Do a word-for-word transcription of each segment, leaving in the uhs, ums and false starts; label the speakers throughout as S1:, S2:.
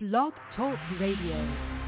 S1: Blog Talk Radio.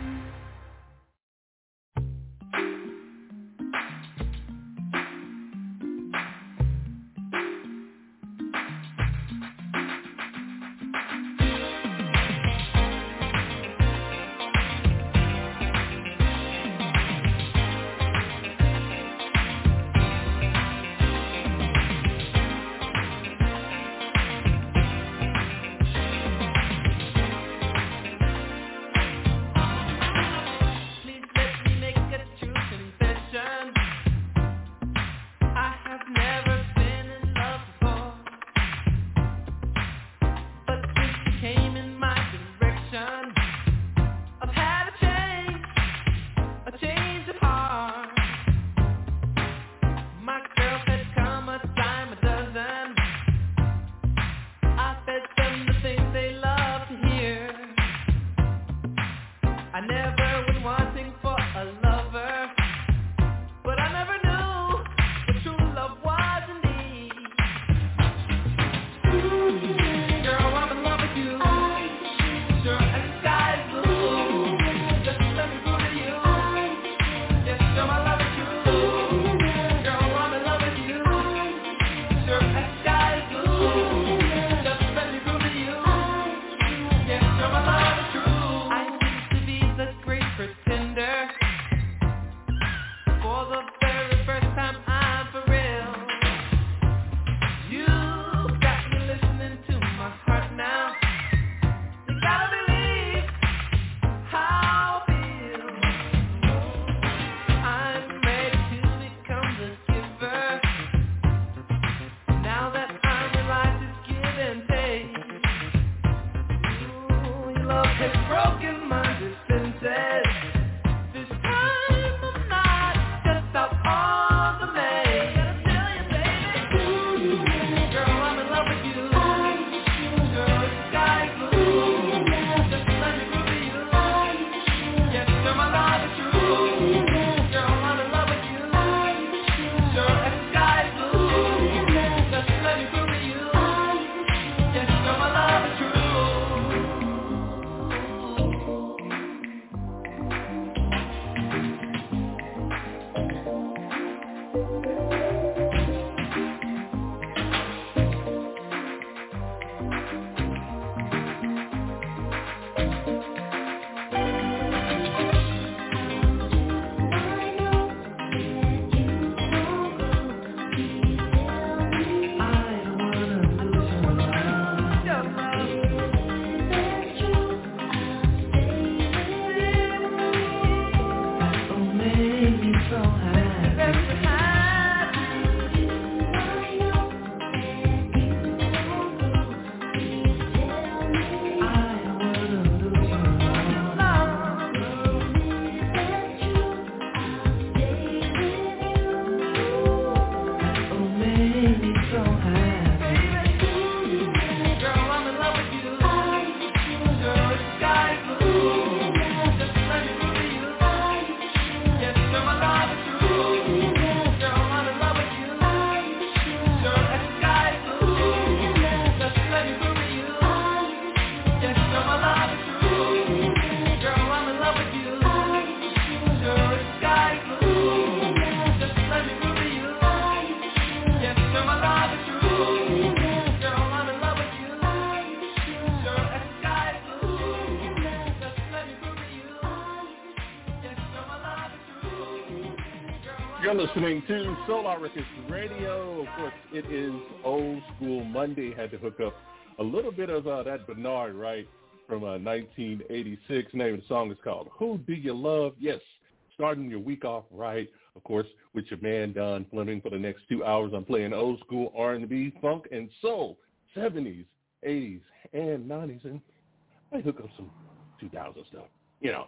S2: You're listening to Solar Records Radio. Of course, it is Old School Monday. Had to hook up a little bit of uh, that Bernard Wright from uh, nineteen eighty-six. The name of the song is called Who Do You Love? Yes, starting your week off right, of course, with your man Don Fleming. For the next two hours, I'm playing old school R and B, funk, and soul, seventies, eighties, and nineties. And I hook up some two thousand stuff. You know,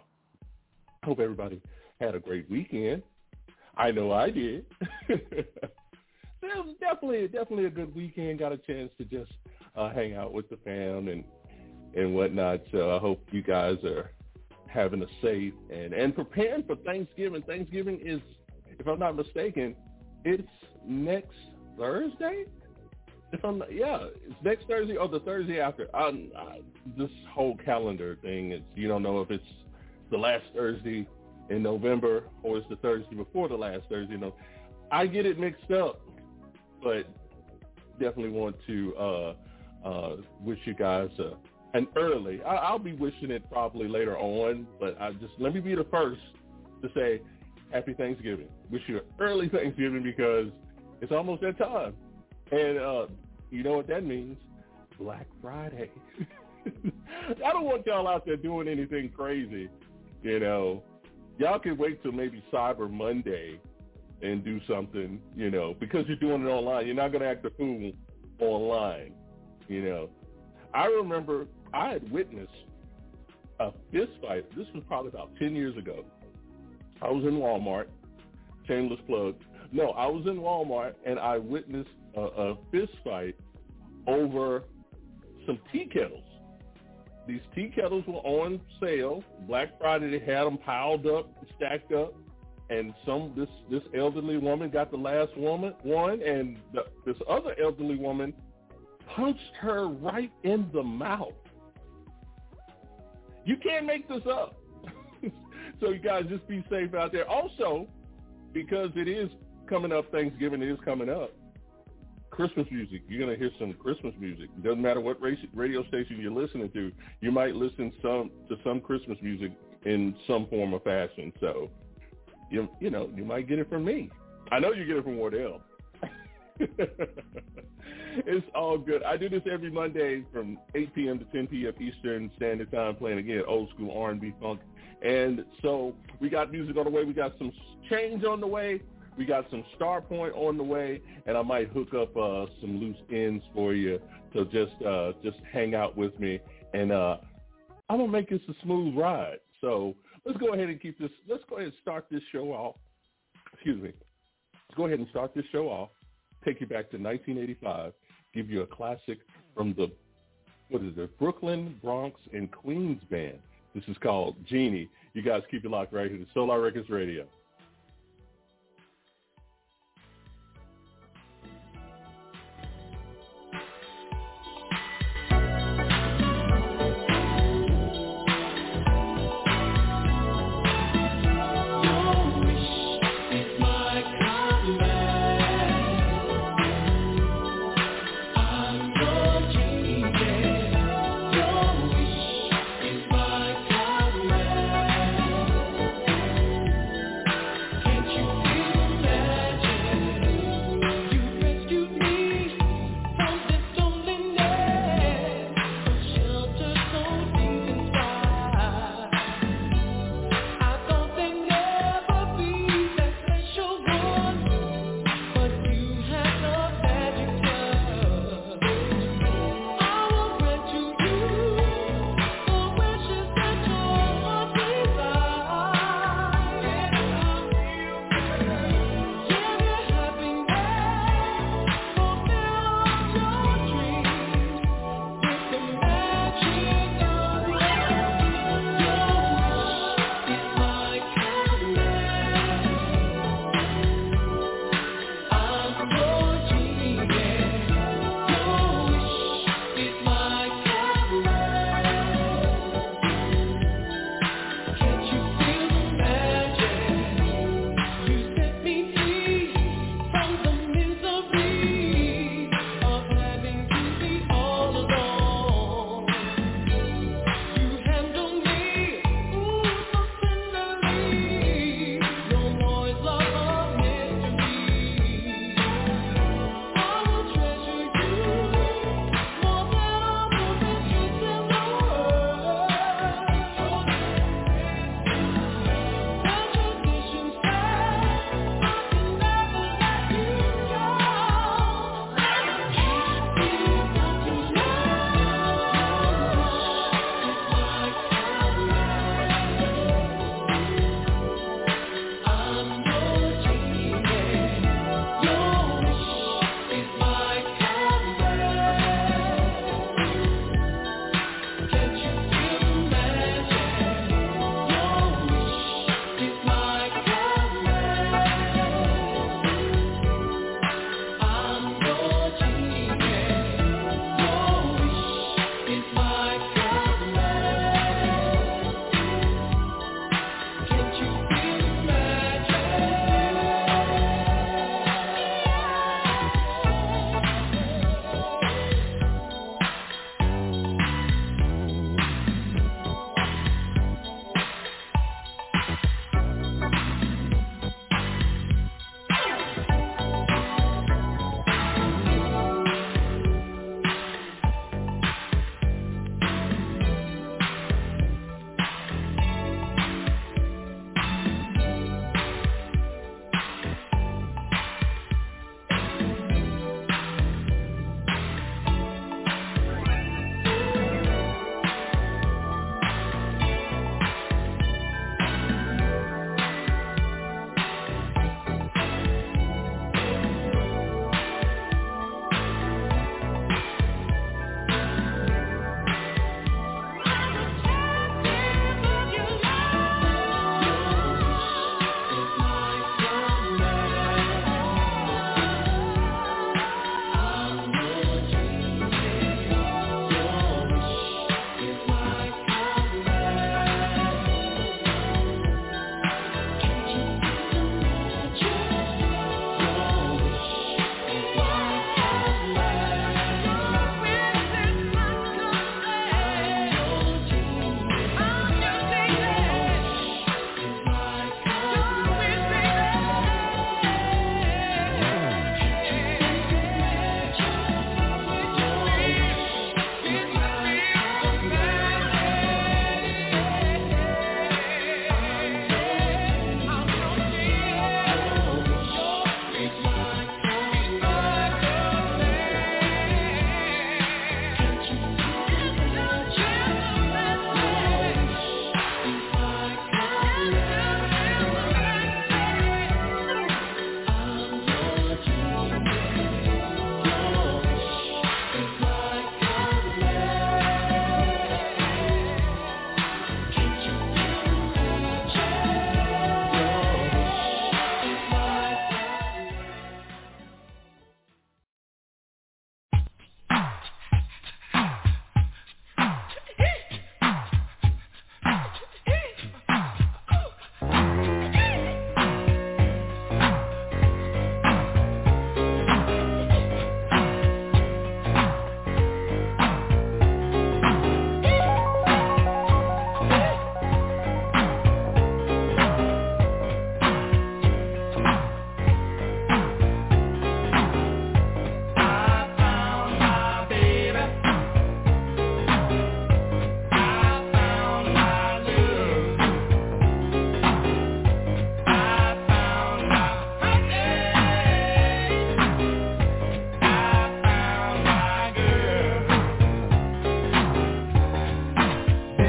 S2: hope everybody had a great weekend. I know I did. It was definitely, definitely a good weekend. Got a chance to just uh, hang out with the fam and and whatnot. So I hope you guys are having a safe and, and preparing for Thanksgiving. Thanksgiving is, if I'm not mistaken, it's next Thursday. If I'm not, yeah, it's next Thursday or the Thursday after. I, I, this whole calendar thing, it's, you don't know if it's the last Thursday in November or it's the Thursday before the last Thursday. You know, I get it mixed up, but definitely want to uh, uh, wish you guys uh, an early. I, I'll be wishing it probably later on, but I just let me be the first to say Happy Thanksgiving. Wish you an early Thanksgiving because it's almost that time. And uh, you know what that means? Black Friday. I don't want y'all out there doing anything crazy. You know, y'all can wait till maybe Cyber Monday and do something, you know, because you're doing it online. You're not going to act a fool online, you know. I remember I had witnessed a fist fight. This was probably about ten years ago. I was in Walmart, shameless plug. No, I was in Walmart, and I witnessed a, a fist fight over some tea kettles. These tea kettles were on sale. Black Friday, they had them piled up, stacked up, and some this this elderly woman got the last woman one, and the, this other elderly woman punched her right in the mouth. You can't make this up. So you guys just be safe out there. Also, because it is coming up, Thanksgiving is coming up, Christmas music. You're going to hear some Christmas music. It doesn't matter what radio station you're listening to. You might listen some to some Christmas music in some form or fashion. So, you, you know, you might get it from me. I know you get it from Wardell. It's all good. I do this every Monday from eight p.m. to ten p.m. Eastern Standard Time, playing, again, old school R and B funk. And so we got music on the way. We got some change on the way. We got some Star Point on the way, and I might hook up uh, some loose ends for you. So just uh, just hang out with me, and uh, I'm gonna make this a smooth ride. So let's go ahead and keep this. Let's go ahead and start this show off. Excuse me. Let's go ahead and start this show off. Take you back to nineteen eighty-five. Give you a classic from the what is it? Brooklyn, Bronx, and Queens band. This is called Genie. You guys keep it locked right here to Solar Records Radio.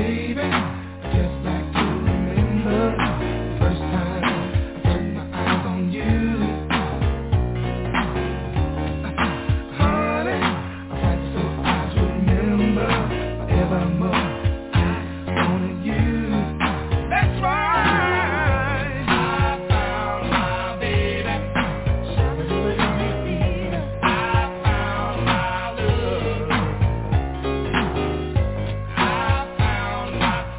S3: I found my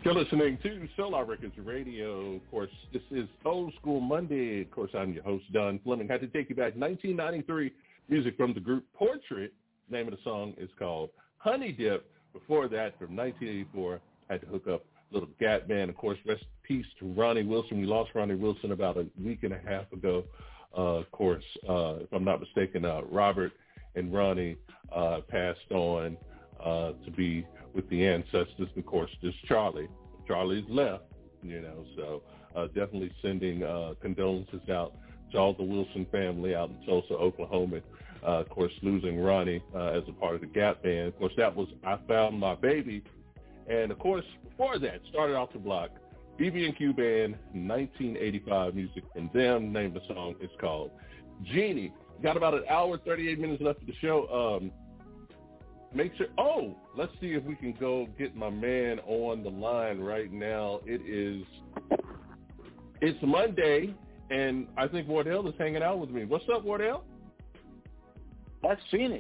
S2: You're listening to Solar Records Radio. Of course, this is Old School Monday. Of course, I'm your host, Don Fleming. Had to take you back nineteen ninety-three, music from the group Portrait. The name of the song is called Honey Dip. Before that, from nineteen eighty-four, had to hook up Little Gap Band. Of course, rest in peace to Ronnie Wilson. We lost Ronnie Wilson about a week and a half ago. Uh, of course, uh, if I'm not mistaken, uh, Robert and Ronnie uh, passed on uh, to be with the ancestors. Of course, just Charlie. Charlie's left, you know, so uh, definitely sending uh, condolences out to all the Wilson family out in Tulsa, Oklahoma. Uh, of course, losing Ronnie uh, as a part of the Gap Band. Of course, that was I Found My Baby. And, of course, before that, started off the block, B B and Q Band, nineteen eighty-five music from them. The name of the song is called Genie. Got about an hour, thirty-eight minutes left of the show. Um, make sure, oh, let's see if we can go get my man on the line right now. It is, it's Monday, and I think Wardell is hanging out with me. What's up, Wardell?
S3: That's Phoenix.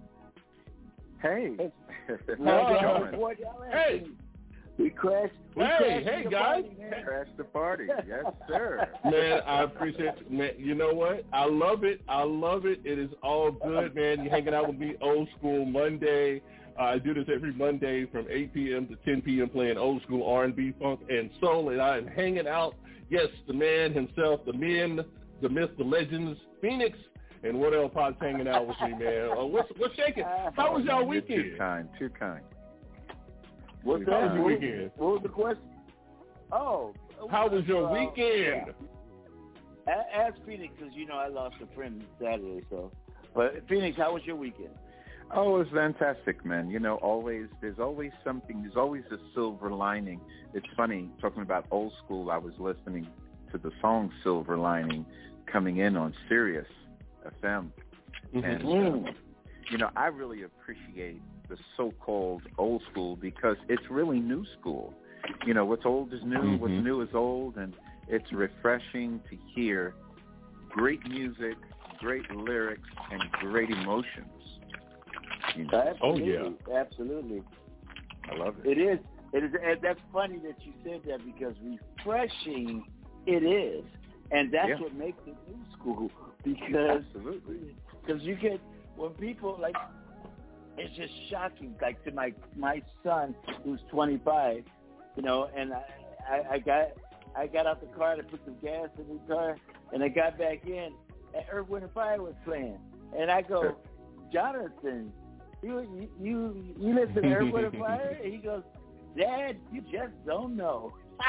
S4: Hey.
S3: How
S2: you doing? Hey.
S3: We crashed. We
S2: hey,
S3: crashed
S2: hey,
S3: the
S2: guys.
S3: Party, man.
S4: Crash the party. Yes, sir.
S2: Man, I appreciate it. Man, you know what? I love it. I love it. It is all good, man. You're hanging out with me Old School Monday. Uh, I do this every Monday from eight p.m. to ten p.m. playing old school R and B, funk, and soul. And I am hanging out, yes, the man himself, the men, the myth, the legends, Phoenix. And what else Pod's hanging out with me, man? Uh, what's what's shaking? How was y'all weekend?
S4: Too kind, too kind.
S3: What's
S2: How was
S3: that?
S2: your
S3: What,
S2: weekend?
S3: what was the question? Oh.
S2: How was your
S3: uh,
S2: weekend?
S3: Yeah. Ask Phoenix, because, you know, I lost a friend Saturday, so. But, Phoenix, how was your weekend?
S4: Oh, it was fantastic, man. You know, always, there's always something, there's always a silver lining. It's funny, talking about old school, I was listening to the song Silver Lining coming in on Sirius F M.
S2: Mm-hmm.
S4: And, uh, you know, I really appreciate the so-called old school because it's really new school. You know, what's old is new,
S2: Mm-hmm.
S4: what's new is old, and it's refreshing to hear great music, great lyrics, and great emotions. You know?
S3: Absolutely.
S2: Oh, yeah.
S3: Absolutely.
S4: I love it.
S3: It is. It is. And that's funny that you said that because refreshing it is. And that's
S4: Yeah.
S3: what makes it new school. Because
S4: Absolutely.
S3: Because you get, when people, like, it's just shocking. Like, to my my son, who's twenty-five, you know, and I, I, I got I got out the car and I put some gas in the car, and I got back in, and Earth, Wind and Fire was playing. And I go, Jonathan, you you you listen to Earth, Wind and Fire? And he goes, Dad, you just don't know.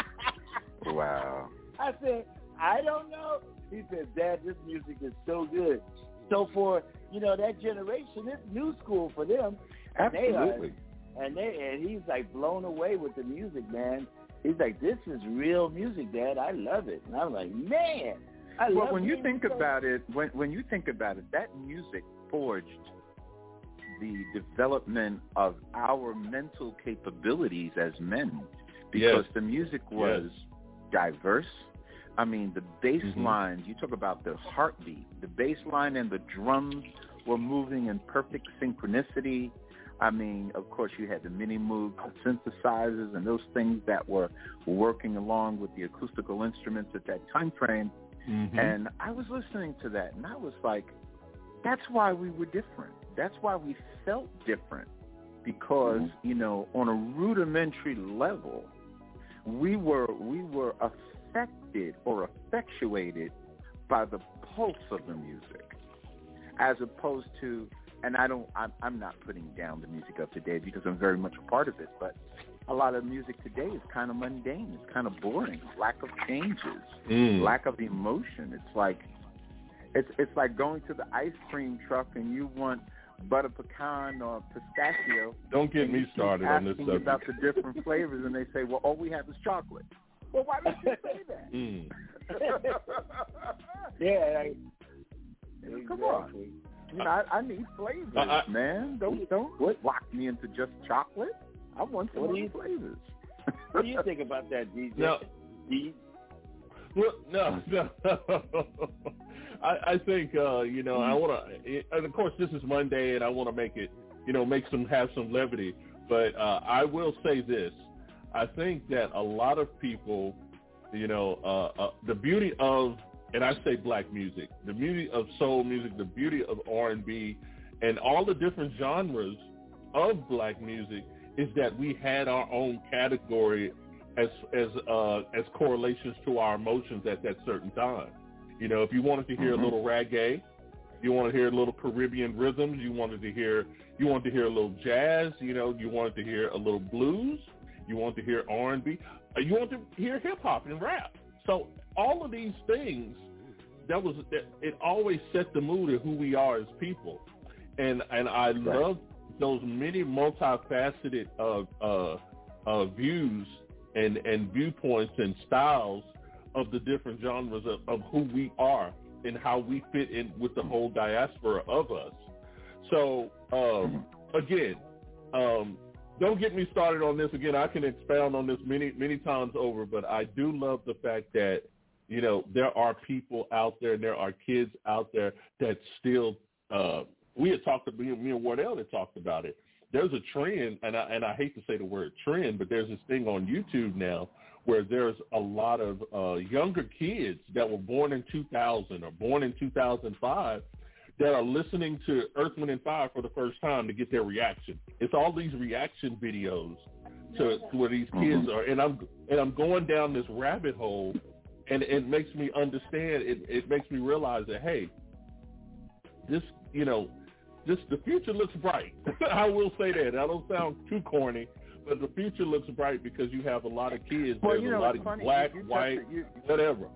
S4: Wow.
S3: I said, I don't know. He said, Dad, this music is so good. So for, you know, that generation, it's new school for them. And
S4: Absolutely.
S3: They are, and they and he's like blown away with the music, man. He's like, this is real music, Dad. I love it. And I'm like, man, I
S4: well,
S3: love
S4: when you
S3: music
S4: think
S3: so
S4: about it, when when you think about it, that music forged the development of our mental capabilities as men, because
S2: Yes.
S4: the music was
S2: Yes.
S4: diverse. I mean, the bass
S2: Mm-hmm.
S4: lines, you talk about the heartbeat, the bass line and the drums were moving in perfect synchronicity. I mean, of course, you had the mini Moog synthesizers and those things that were working along with the acoustical instruments at that time frame.
S2: Mm-hmm.
S4: And I was listening to that, and I was like, that's why we were different. That's why we felt different, because,
S3: Mm-hmm.
S4: you know, on a rudimentary level, we were we were affected or effectuated by the pulse of the music, as opposed to, and I don't, I'm, I'm not putting down the music of today because I'm very much a part of it, but a lot of music today is kind of mundane. It's kind of boring. Lack of changes,
S2: Mm.
S4: lack of emotion. It's like, it's it's like going to the ice cream truck and you want butter pecan or pistachio.
S2: Don't get
S4: and
S2: me
S4: you keep
S2: started on this
S4: asking
S2: subject.
S4: about the different flavors, and they say, well, all we have is chocolate. Well, why did you say that?
S2: Mm.
S3: Yeah, I,
S4: Come on.
S3: exactly.
S4: You know, I, I need flavors,
S2: Uh, I-
S4: man. Don't don't
S3: What-
S4: lock me into just chocolate. I want some
S3: What do
S4: other
S3: you-
S4: flavors.
S3: What do you think about that, D J?
S2: No.
S3: D-
S2: Well, no, no. I, I think uh, you know I want to, and of course this is Monday, and I want to make it, you know, make some have some levity. But uh, I will say this: I think that a lot of people, you know, uh, uh, the beauty of, and I say black music, the beauty of soul music, the beauty of R and B, and all the different genres of black music is that we had our own category as as uh, as correlations to our emotions at that certain time. You know, if you wanted to hear mm-hmm. a little reggae, you wanted to hear a little Caribbean rhythms, you wanted to hear you wanted to hear a little jazz, you know, you wanted to hear a little blues, you wanted to hear R and B, you wanted to hear hip hop and rap. So all of these things, that was that, it always set the mood of who we are as people, and and I right. love those many multifaceted uh, uh, uh, views and, and viewpoints and styles of the different genres of, of who we are and how we fit in with the whole diaspora of us. So, um, again, um, don't get me started on this. Again, I can expound on this many, many times over, but I do love the fact that, you know, there are people out there, there are kids out there that still uh, – we had talked about, me and Wardell had talked about it. There's a trend, and I, and I hate to say the word trend, but there's this thing on YouTube now where there's a lot of uh, younger kids that were born in two thousand or born in two thousand five that are listening to Earth, Wind and Fire for the first time to get their reaction. It's all these reaction videos to, to where these kids are, and I'm and I'm going down this rabbit hole, and it makes me understand. It, it makes me realize that, hey, this, you know, this the future looks bright. I will say that. I don't sound too corny, but the future looks bright because you have a lot of kids.
S4: Well,
S2: There's
S4: you know,
S2: a lot
S4: it's
S2: of
S4: funny.
S2: black,
S4: you, you
S2: white,
S4: it, you,
S2: whatever.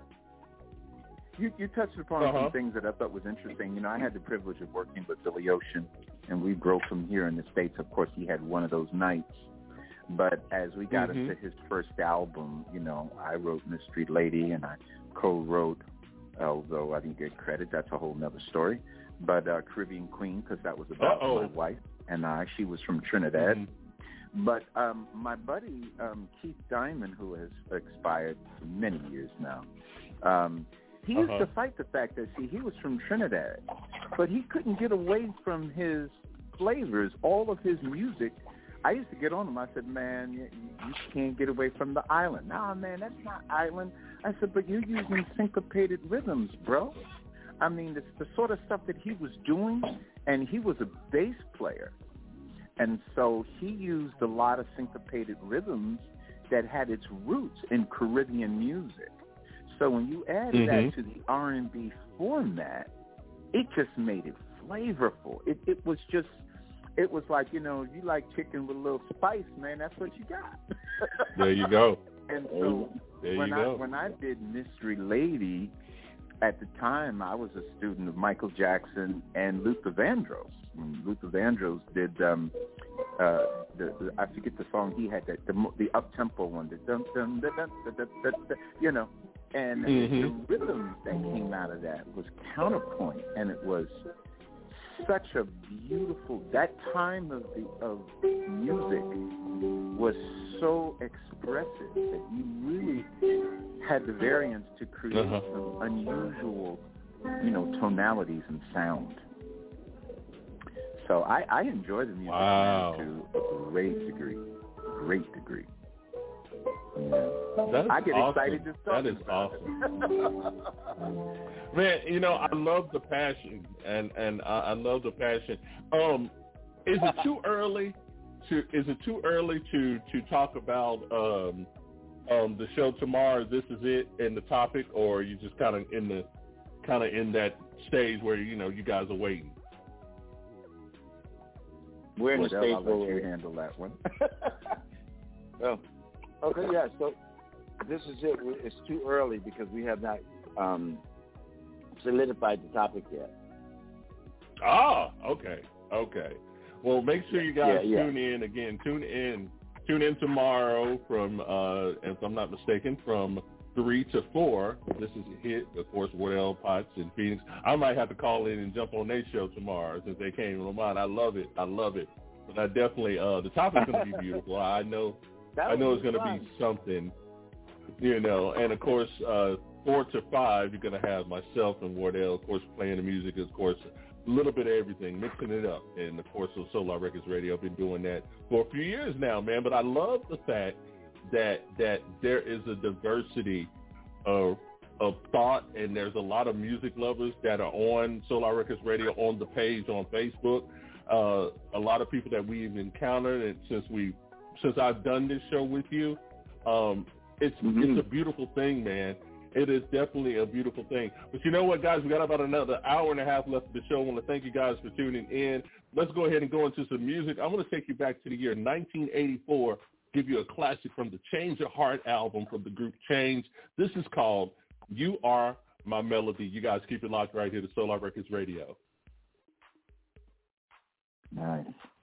S4: You, you touched upon
S2: uh-huh.
S4: some things that I thought was interesting. You know, I had the privilege of working with Billy Ocean, and we broke from here in the States. Of course, he had one of those nights. But as we got
S2: mm-hmm.
S4: into his first album, you know, I wrote Miss Street Lady, and I co-wrote, although I didn't get credit, that's a whole nother story, but uh, Caribbean Queen, because that was about
S2: Uh-oh.
S4: my wife and I. She was from Trinidad.
S2: Mm-hmm.
S4: But um, my buddy, um, Keith Diamond, who has expired for many years now, um, he used
S2: uh-huh.
S4: to fight the fact that, see, he was from Trinidad, but he couldn't get away from his flavors, all of his music. I used to get on him. I said, man, you, you can't get away from the island. Nah, man, that's not island. I said, but you're using syncopated rhythms, bro. I mean, it's the sort of stuff that he was doing, and he was a bass player. And so he used a lot of syncopated rhythms that had its roots in Caribbean music. So when you add
S2: mm-hmm.
S4: that to the R and B format, it just made it flavorful. It, it was just, it was like, you know, you like chicken with a little spice, man, that's what you got.
S2: There you go.
S4: And so
S2: there
S4: when
S2: you
S4: I
S2: go.
S4: when I did Mystery Lady, at the time I was a student of Michael Jackson and Luther Vandross. When Luther Vandross did, um, uh, the, the I forget the song he had, that the the up tempo one, the dum dum da dum da da da da, you know, and
S2: mm-hmm.
S4: the rhythm that came out of that was counterpoint, and it was such a beautiful, that time of the of music was so expressive that you really had the variance to create
S2: uh-huh.
S4: some unusual, you know, tonalities and sound. So I, I enjoy the music
S2: wow.
S4: to a great degree, great degree. Yeah.
S2: That is
S4: I get
S2: awesome.
S4: excited just talking
S2: That is
S4: about
S2: awesome. Man, you know, I love the passion, and, and I, I love the passion. Um, is it too early to is it too early to, to talk about um, um, the show tomorrow? This is it and the topic, or are you just kind of in the kind of in that stage where you know you guys are waiting?
S3: We're in the
S4: Wardell,
S3: stage
S4: I'll
S3: where
S4: let you
S3: we're
S4: handle that one.
S3: well, okay, yeah. So this is it. It's too early because we have not um, solidified the topic yet.
S2: Ah, okay, okay. Well, make sure you guys
S3: yeah, yeah.
S2: tune in again. Tune in, tune in tomorrow from, uh, if I'm not mistaken, from three to four. This is a hit, of course. Wardell Potts in Phoenix. I might have to call in and jump on their show tomorrow since they came to mind. I love it. I love it. But I definitely, uh, the topic's going to be beautiful. I know, I know it's going to be something, you know. And of course, uh, four to five, you're going to have myself and Wardell, of course, playing the music, of course. A little bit of everything, mixing it up. And, of course, on Solar Records Radio, I've been doing that for a few years now, man. But I love the fact that that there is a diversity of of thought, and there's a lot of music lovers that are on Solar Records Radio on the page on Facebook. Uh, a lot of people that we've encountered, and since we since I've done this show with you, um, it's mm-hmm. it's a beautiful thing, man. It is definitely a beautiful thing. But you know what, guys? We got about another hour and a half left of the show. I want to thank you guys for tuning in. Let's go ahead and go into some music. I'm going to take you back to the year nineteen eighty-four, give you a classic from the Change Your Heart album from the group Change. This is called You Are My Melody. You guys keep it locked right here to Solar Records Radio.
S3: Nice.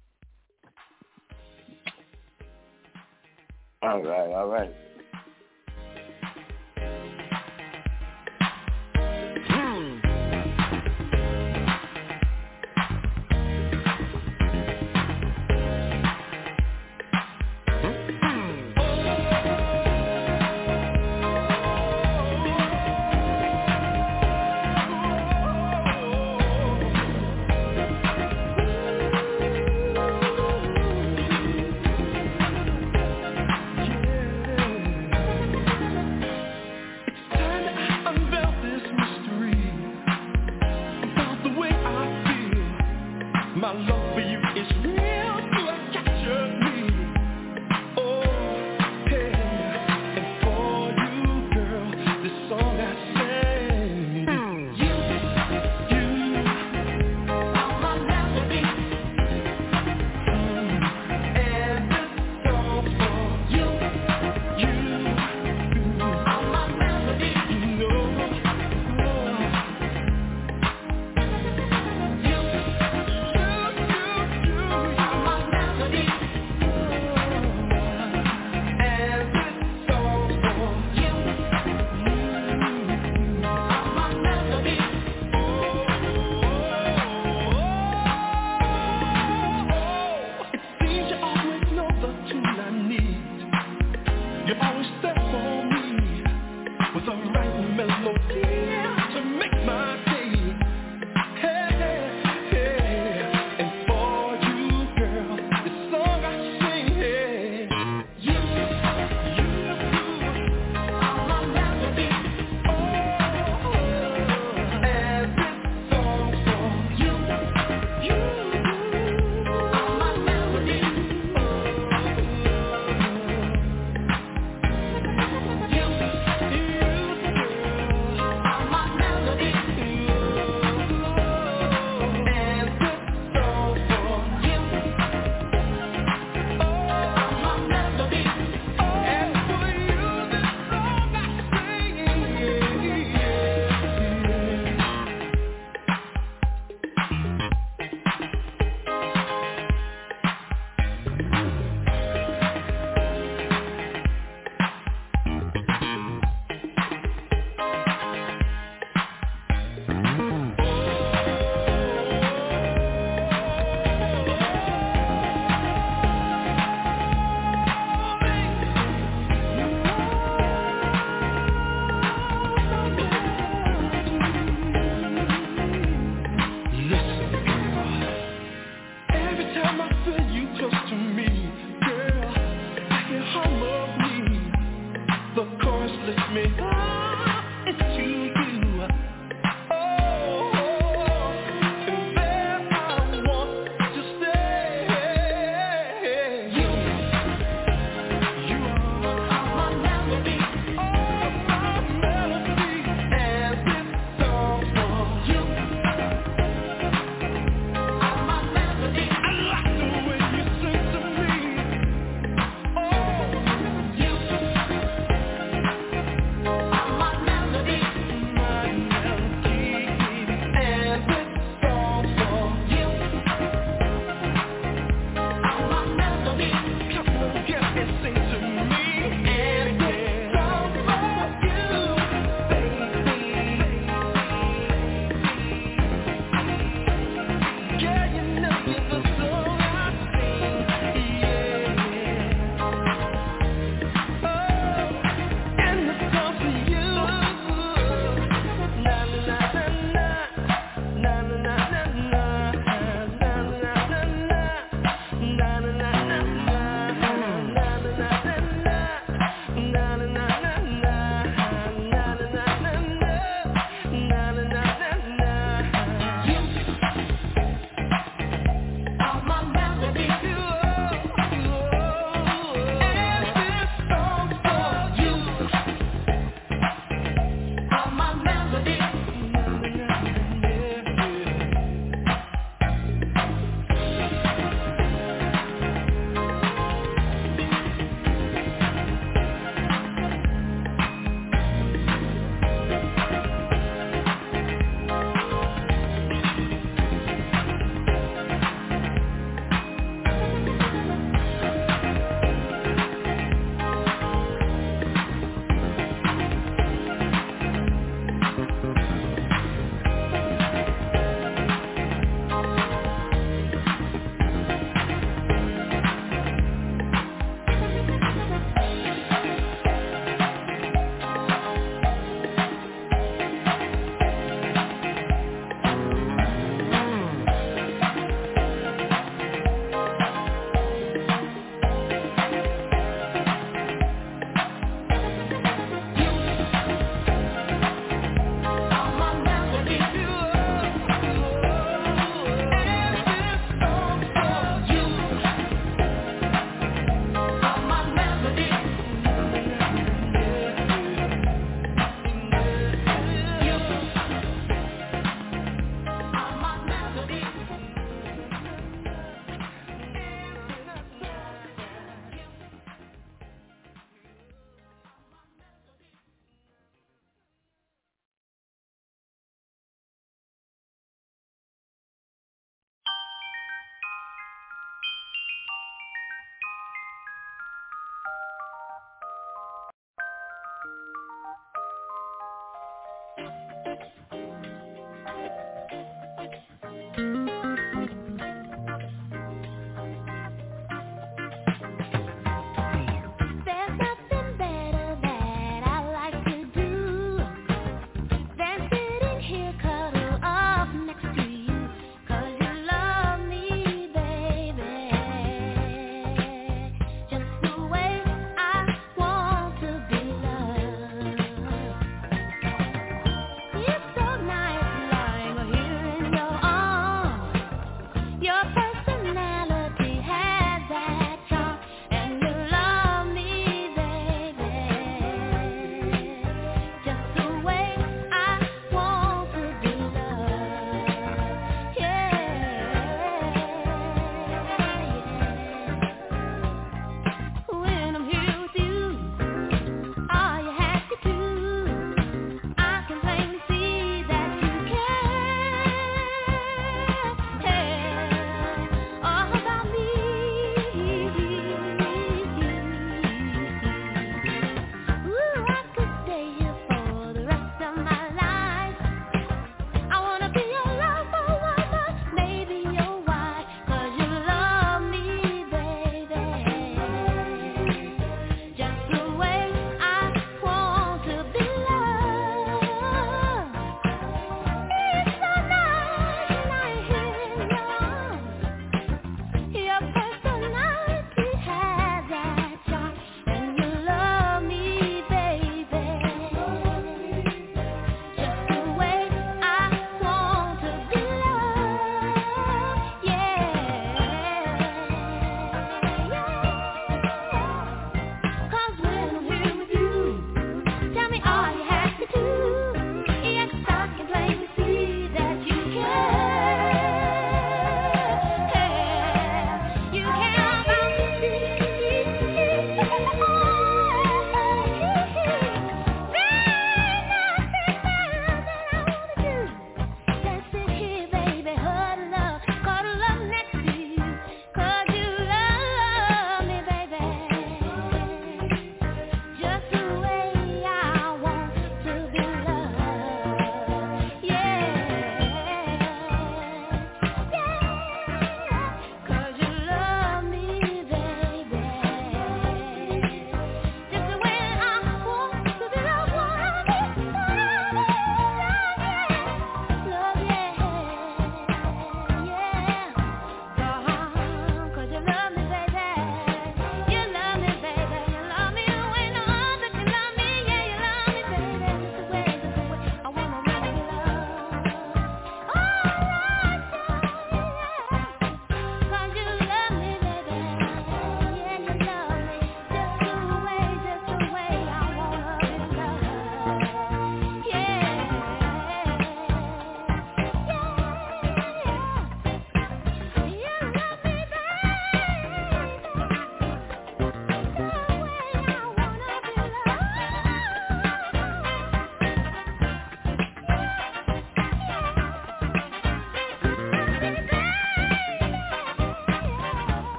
S3: All right, all right.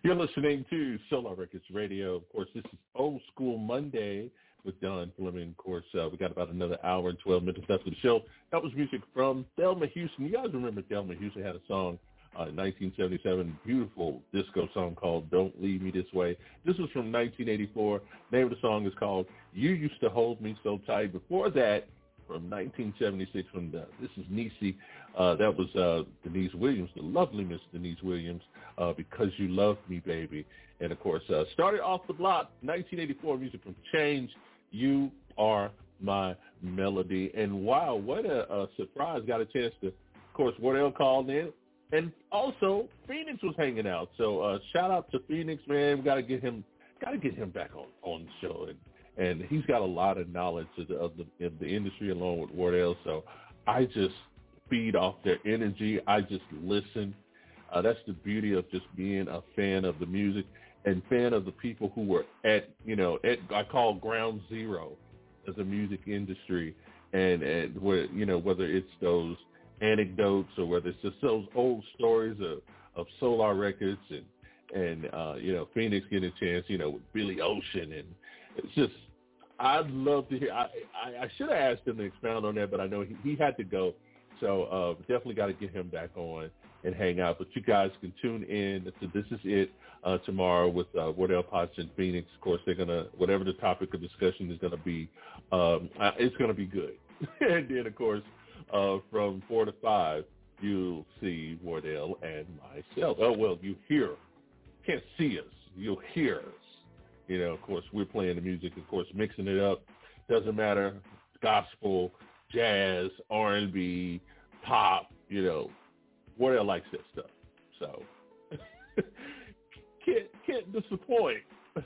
S2: You're listening to Solar Records Radio. Of course, this is Old School Monday with Don Fleming. Of course, uh, we got about another hour and twelve minutes left of the show. That was music from Thelma Houston. You guys remember Thelma Houston had a song uh, in nineteen seventy-seven, beautiful disco song called Don't Leave Me This Way. This was from nineteen eighty-four. The name of the song is called You Used to Hold Me So Tight. Before that, from nineteen seventy-six, from the, this is Niecy. Uh, that was uh, Denise Williams, the lovely Miss Denise Williams, uh, Because You Love Me, Baby. And, of course, uh, started off the block, nineteen eighty-four, music from Change, You Are My Melody. And, wow, what a, a surprise. Got a chance to, of course, Wardell called in. And also, Phoenix was hanging out. So, uh, shout out to Phoenix, man. We got to get him got to get him back on, on the show. And, and he's got a lot of knowledge of the, of the, of the industry along with Wardell. So, I just feed off their energy. I just listen. Uh, that's the beauty of just being a fan of the music and fan of the people who were at, you know, at, I call ground zero as a music industry. And, and where, you know, whether it's those anecdotes or whether it's just those old stories of, of Solar Records and, and uh, you know, Phoenix getting a chance, you know, with Billy Ocean. And it's just, I'd love to hear. I, I, I should have asked him to expound on that, but I know he, he had to go. So uh, definitely got to get him back on and hang out. But you guys can tune in to This Is It uh, tomorrow with uh, Wardell Potts and Phoenix. Of course, they're going to, whatever the topic of discussion is going to be, um, it's going to be good. And then, of course, uh, from four to five, you'll see Wardell and myself. Oh, well, you hear. Can't see us. You'll hear us. You know, of course, we're playing the music, of course, mixing it up. Doesn't matter. Gospel, jazz, R and B, pop, you know, Wardell likes that stuff. So can't can't disappoint.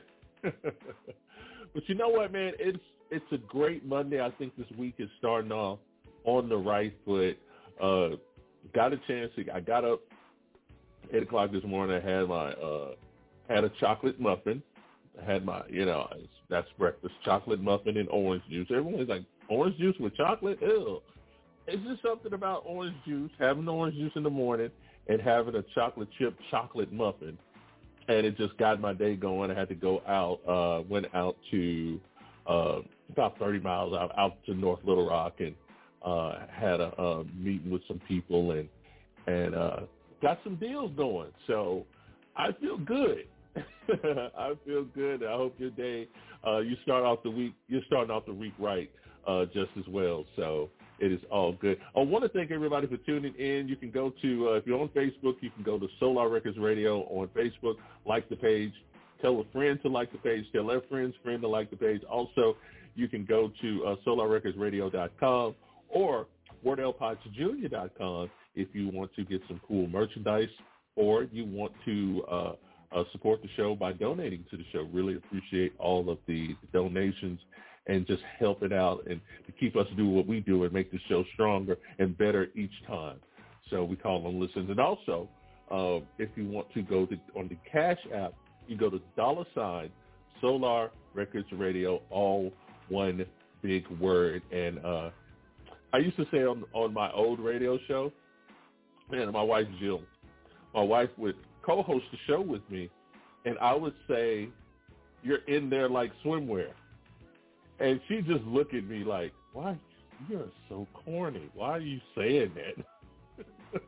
S2: But you know what, man? It's it's a great Monday. I think this week is starting off on the right foot. Uh, got a chance to, I got up eight o'clock this morning. I had my uh, had a chocolate muffin. I had my, you know, that's breakfast, chocolate muffin and orange juice. Everyone's like, orange juice with chocolate? Ew. It's just something about orange juice, having orange juice in the morning and having a chocolate chip chocolate muffin. And it just got my day going. I had to go out, uh, went out to uh, about thirty miles out, out to North Little Rock and uh, had a uh, meeting with some people and, and uh, got some deals going. So I feel good. I feel good. I hope your day, uh, you start off the week, you're starting off the week right uh, just as well. So it is all good. I want to thank everybody for tuning in. You can go to, uh, if you're on Facebook, you can go to Solar Records Radio on Facebook, like the page, tell a friend to like the page, tell their friend's friend to like the page. Also, you can go to uh, solar records radio dot com or wardell potts junior dot com if you want to get some cool merchandise or you want to uh, Uh, support the show by donating to the show. Really appreciate all of the, the donations and just help it out and to keep us do what we do and make the show stronger and better each time. So we call them listens. And also, uh, if you want to go to, on the Cash App, you go to dollar sign Solar Records Radio, all one big word. And uh, I used to say on, on my old radio show, man, my wife Jill, my wife would co-host the show with me, and I would say, you're in there like swimwear. And she just looked at me like, why? You're so corny. Why are you saying that?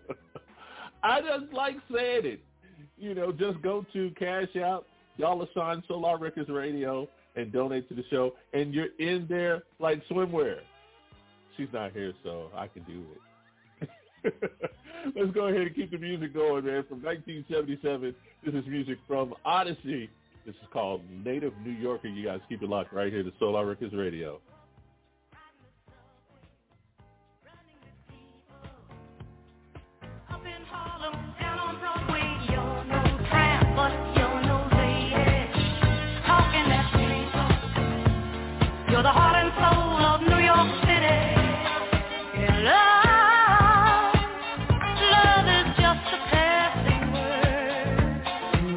S2: I just like saying it. You know, just go to Cash App, dollar sign Solar Records Radio, and donate to the show, and you're in there like swimwear. She's not here, so I can do it. Let's go ahead and keep the music going, man. From nineteen seventy-seven, this is music from Odyssey. This is called Native New Yorker. You guys keep it locked right here to Solar Records Radio.
S5: You're the heart and soul of New York City. In love.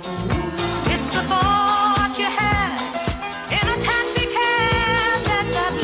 S5: That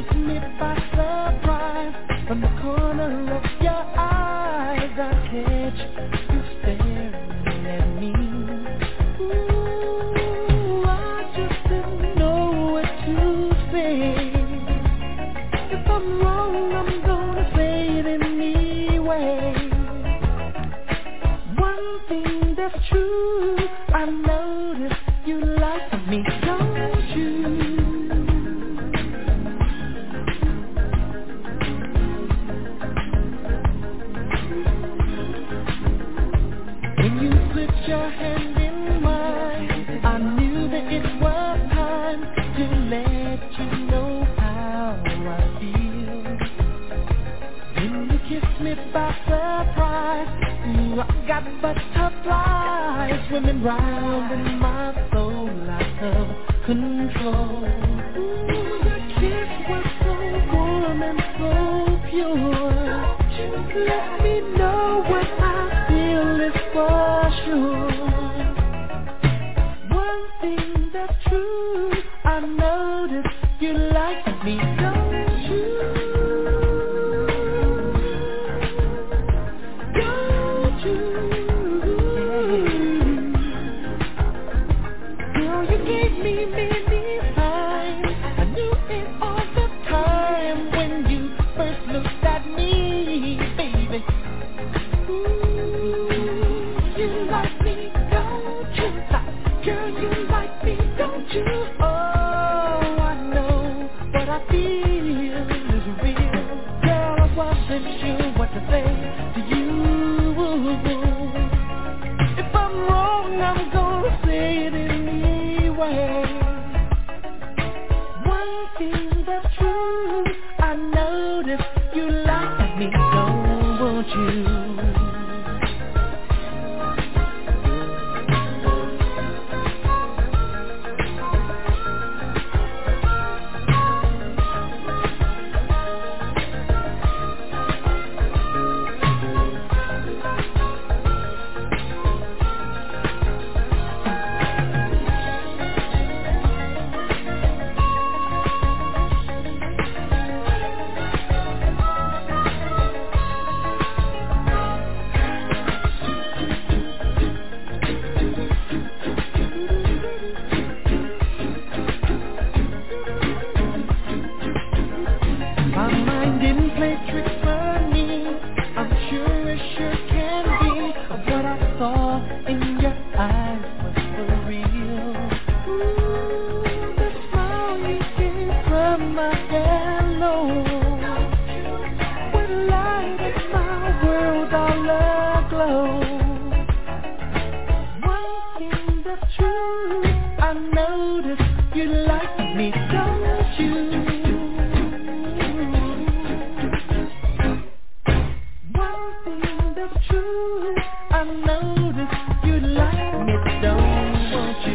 S6: took me by surprise. From the corner of your eyes, I catch you staring at me. Ooh, I just didn't know what to say. If I'm wrong, I'm gonna say it anyway. One thing that's true, I noticed you like me, don't you? When you put your hand in mine, I knew that it was time to let you know how I feel. When you kissed me by surprise, ooh, I got butterflies swimming round in my soul out of control. Ooh, your kiss was so warm and so pure. Just let me know what I feel is for sure. One thing that's true, I noticed you like me, don't you? Don't you? Girl, you gave me many signs. I knew it all the time when you first looked at me, baby. Ooh, you like me, don't you? Girl, you like me, don't you? Oh, I know what I feel is real. Girl, I wasn't sure what to say to you. If I'm wrong, I'm gonna say it anyway. One thing that's true, I noticed you like me, don't you? My mind didn't play tricks on me. I'm sure it sure can be. What I saw in your eyes was for real. Ooh, the smile you gave from my hello would light up my world all aglow. One thing that's true, I noticed you like me, don't you? One thing that's true, I noticed you like me, don't you?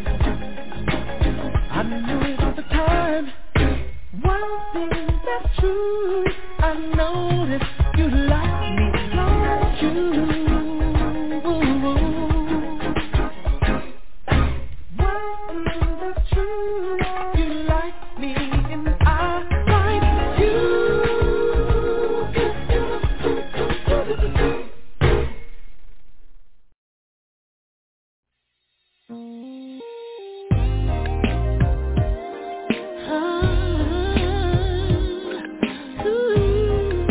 S6: I knew it all the time. One thing that's true, I noticed you like me, don't you? One thing that's true, you like me and I like you. Ah, ooh.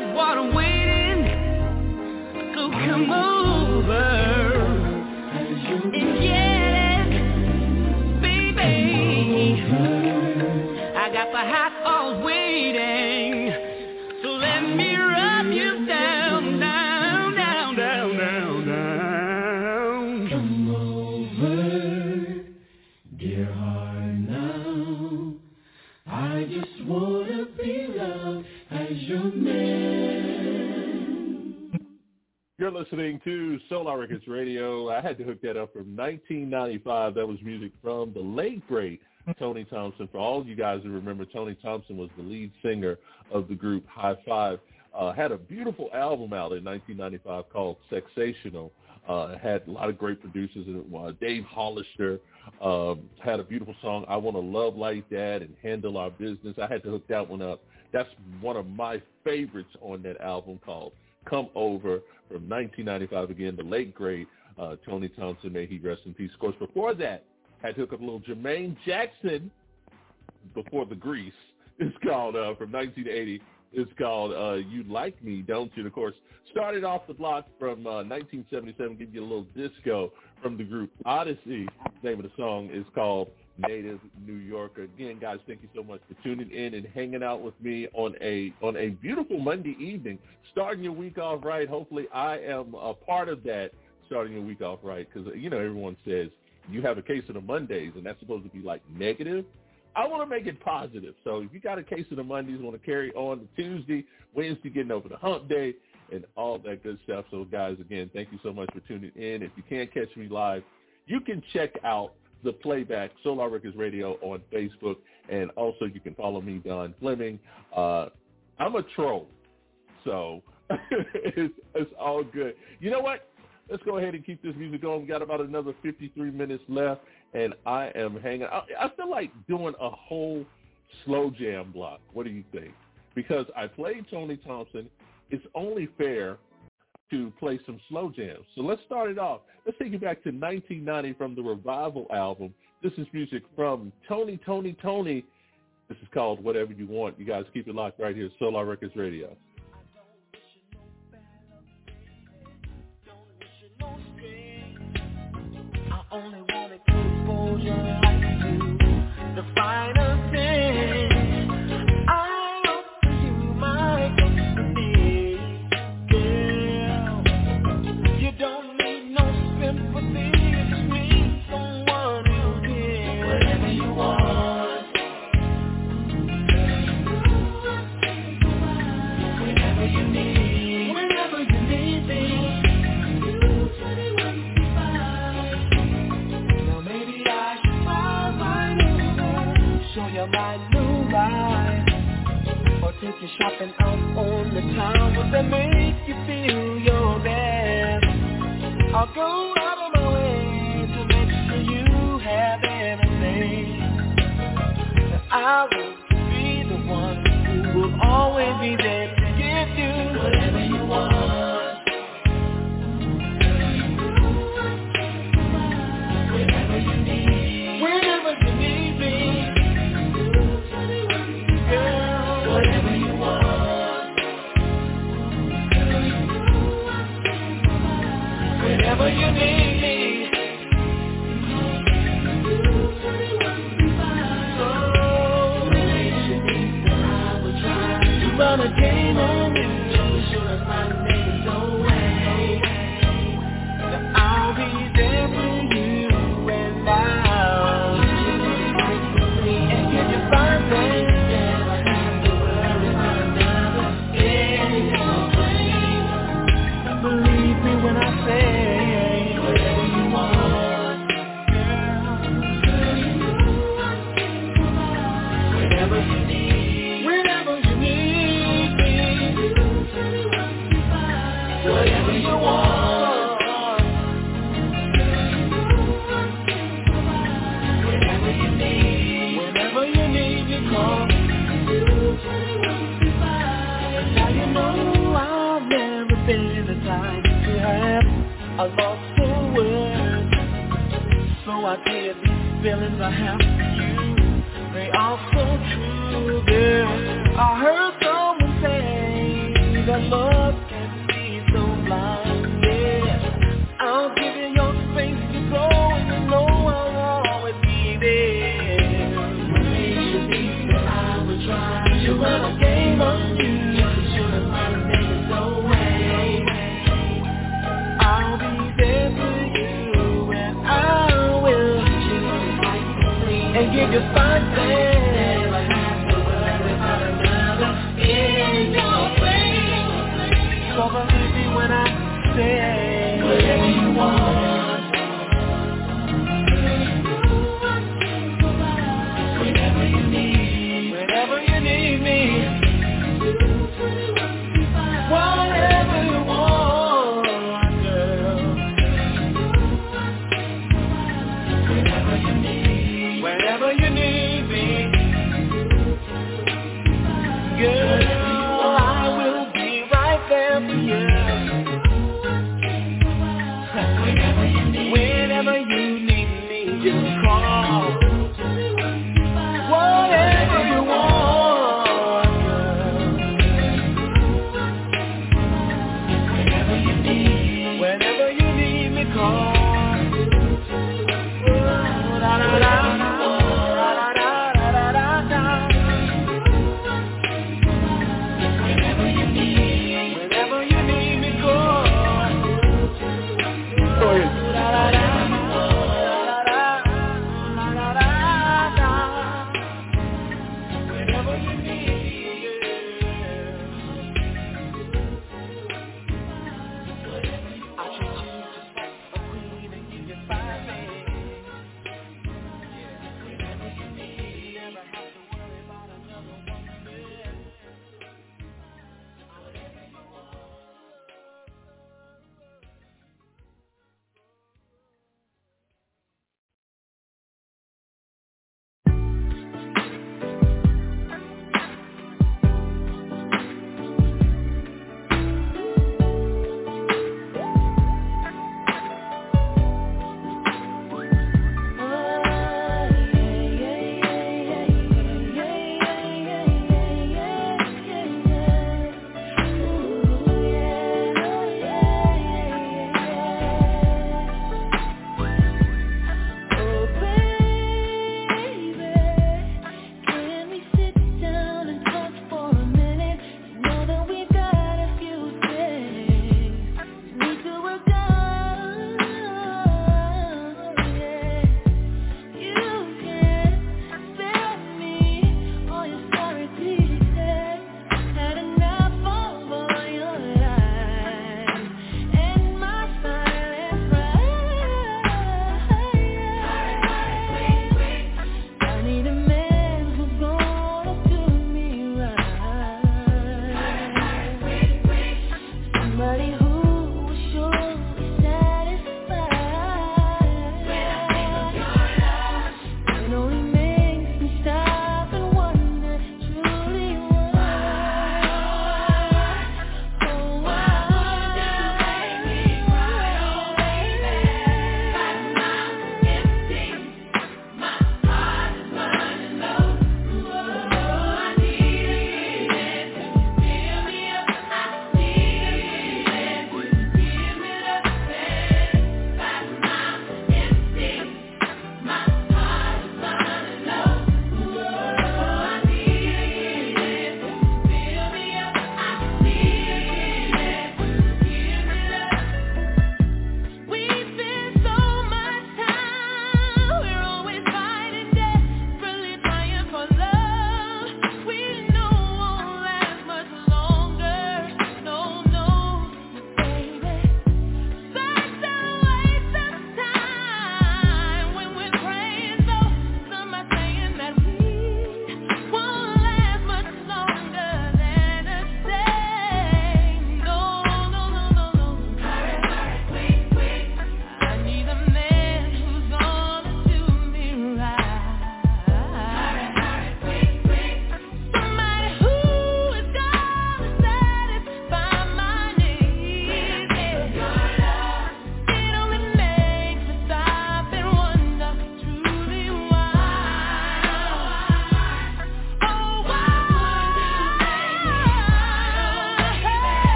S6: that water waiting, so come over and get it, baby. I got the hot oils waiting, so let me rub you down, down, down, down, down, down. Come over, dear heart, now. I just wanna be loved as your man.
S2: You're listening to Solar Records Radio. I had to hook that up from nineteen ninety-five. That was music from the late, great Tony Thompson. For all you guys who remember, Tony Thompson was the lead singer of the group High Five. Uh, had a beautiful album out in nineteen ninety-five called Sexational. Uh, had a lot of great producers in it. Uh, Dave Hollister um, had a beautiful song, I Want to Love Like That, and Handle Our Business. I had to hook that one up. That's one of my favorites on that album, called Come Over, from nineteen ninety-five. Again, the late, great uh, Tony Thompson, may he rest in peace. Of course, before that, had to hook up a little Jermaine Jackson, Before the Grease. It's called, uh, from nineteen eighty. It's called uh, You Like Me, Don't You? And, of course, started off the block from uh, nineteen seventy-seven, give you a little disco from the group Odyssey. The name of the song is called Native New Yorker. Again, guys, thank you so much for tuning in and hanging out with me on a on a beautiful Monday evening, starting your week off right. Hopefully I am a part of that, starting your week off right, because, you know, everyone says you have a case of the Mondays, and that's supposed to be, like, negative. I want to make it positive. So if you got a case of the Mondays, want to carry on to Tuesday, Wednesday, getting over the hump day, and all that good stuff. So, guys, again, thank you so much for tuning in. If you can't catch me live, you can check out the playback, Solar Records Radio, on Facebook, and also you can follow me, Don Fleming. Uh, I'm a troll, so it's, it's all good. You know what? Let's go ahead and keep this music going. We got about another fifty-three minutes left, and I am hanging. I, I feel like doing a whole slow jam block. What do you think? Because I played Tony Thompson, it's only fair to play some slow jams. So let's start it off. Let's take it back to nineteen ninety from the Revival album. This is music from Tony, Tony, Tony. This is called Whatever You Want. You guys keep it locked right here, Solar Records Radio.
S6: Only want it to expose your life to the finer things. I offer you my company, girl. You don't need no sympathy, just need someone who cares. Whatever you want, whenever you need, whenever you need me. Show you my new life, or take you shopping out on the town. Would that make you feel your best? I'll go out of my way to make sure you have everything. And I will be the one who will always be there to give you whatever you want. Whenever you need, whenever you need me. Whatever you want, whenever you need me. So, I will try to run a game on you. Sure as my name's away, I'll be there for you and I'll and give you fine things. Believe me when I say whatever you want, girl. Whatever you need, whenever you need me. Whatever you want, whenever you need, whenever you need me, call. Now you know I've never been in the time to have a lost for words. So I tell you these feelings I have for you, they are so true, girl. I heard someone say your love can be so blind, yeah. I'll give you your space to go, and you know I'll always be there. What makes you think that I would try to run a game on you? You should have learned it so way. I'll be there for you, and I will and give you five days. Never have to worry about another in your face. So believe me when I say whatever you want, whenever you need, whenever you need me, whatever you want, girl, whenever you need, whenever you need me, girl, I will be right there for you. Whenever you need, whenever you need me, just call. Whatever you want, girl. Whenever you need, whenever you need me, call. Da, da, da, da. Whenever you need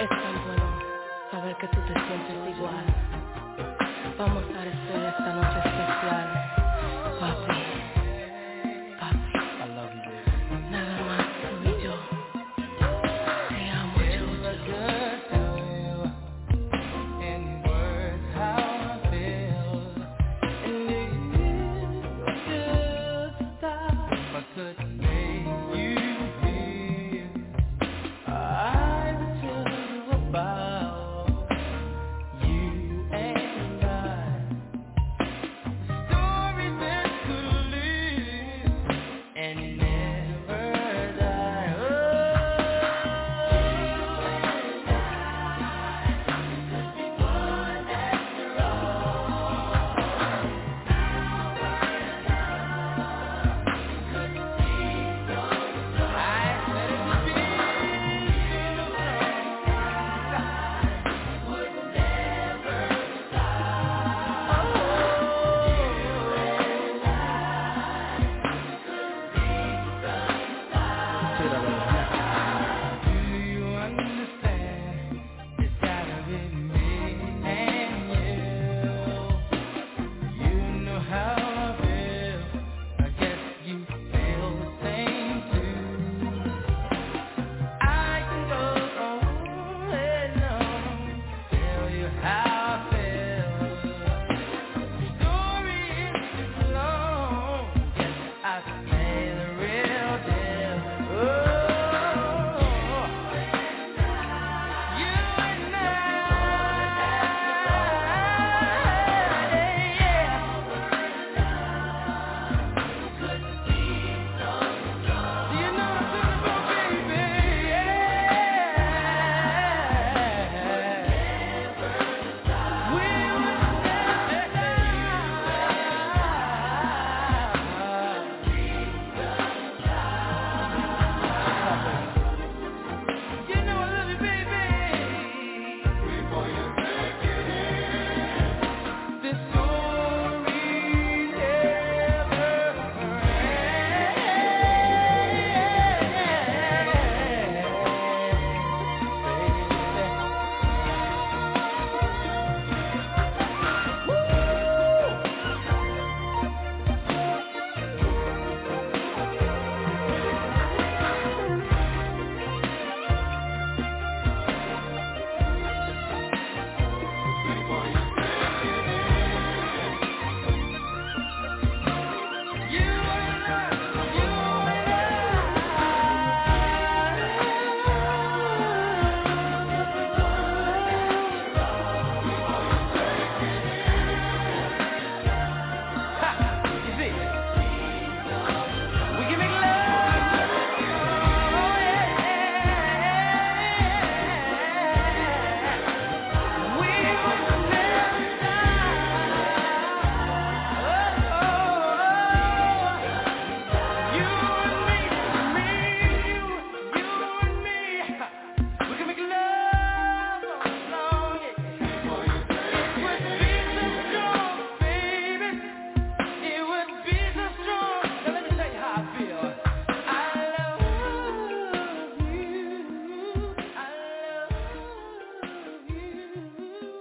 S7: Es tan bueno saber que tú te sientes igual. Vamos a hacer esta noche especial, papi, papi. I love you, baby. Nada más tú y yo. Te amo, Jojo. In words how I feel, and it just stop. If I could make you feel, I would tell you about you and I. Stories that could live and never die. Oh, you and I could be one after all. Could be so strong. I said it would be so strong. Would never stop. Oh, you and I could be so strong. Do you understand? It's gotta be me and you. You know how I feel. I guess you feel the same too. I can go on and on, tell you how I feel. The story is long. Yes, I say the real deal. Oh, you and I, yeah. Could be so strong. Do you know what I'm talking about, baby? Yeah. We would never stop. You know I love you, baby. Before you take it in, this story never You and I, you You see, we can make love. Oh yeah. We will never stop. You and me, me, you, you and me. We can make love all along. It would be so strong, baby. It would be so strong. Now let me tell you how I feel. I love you. I love you.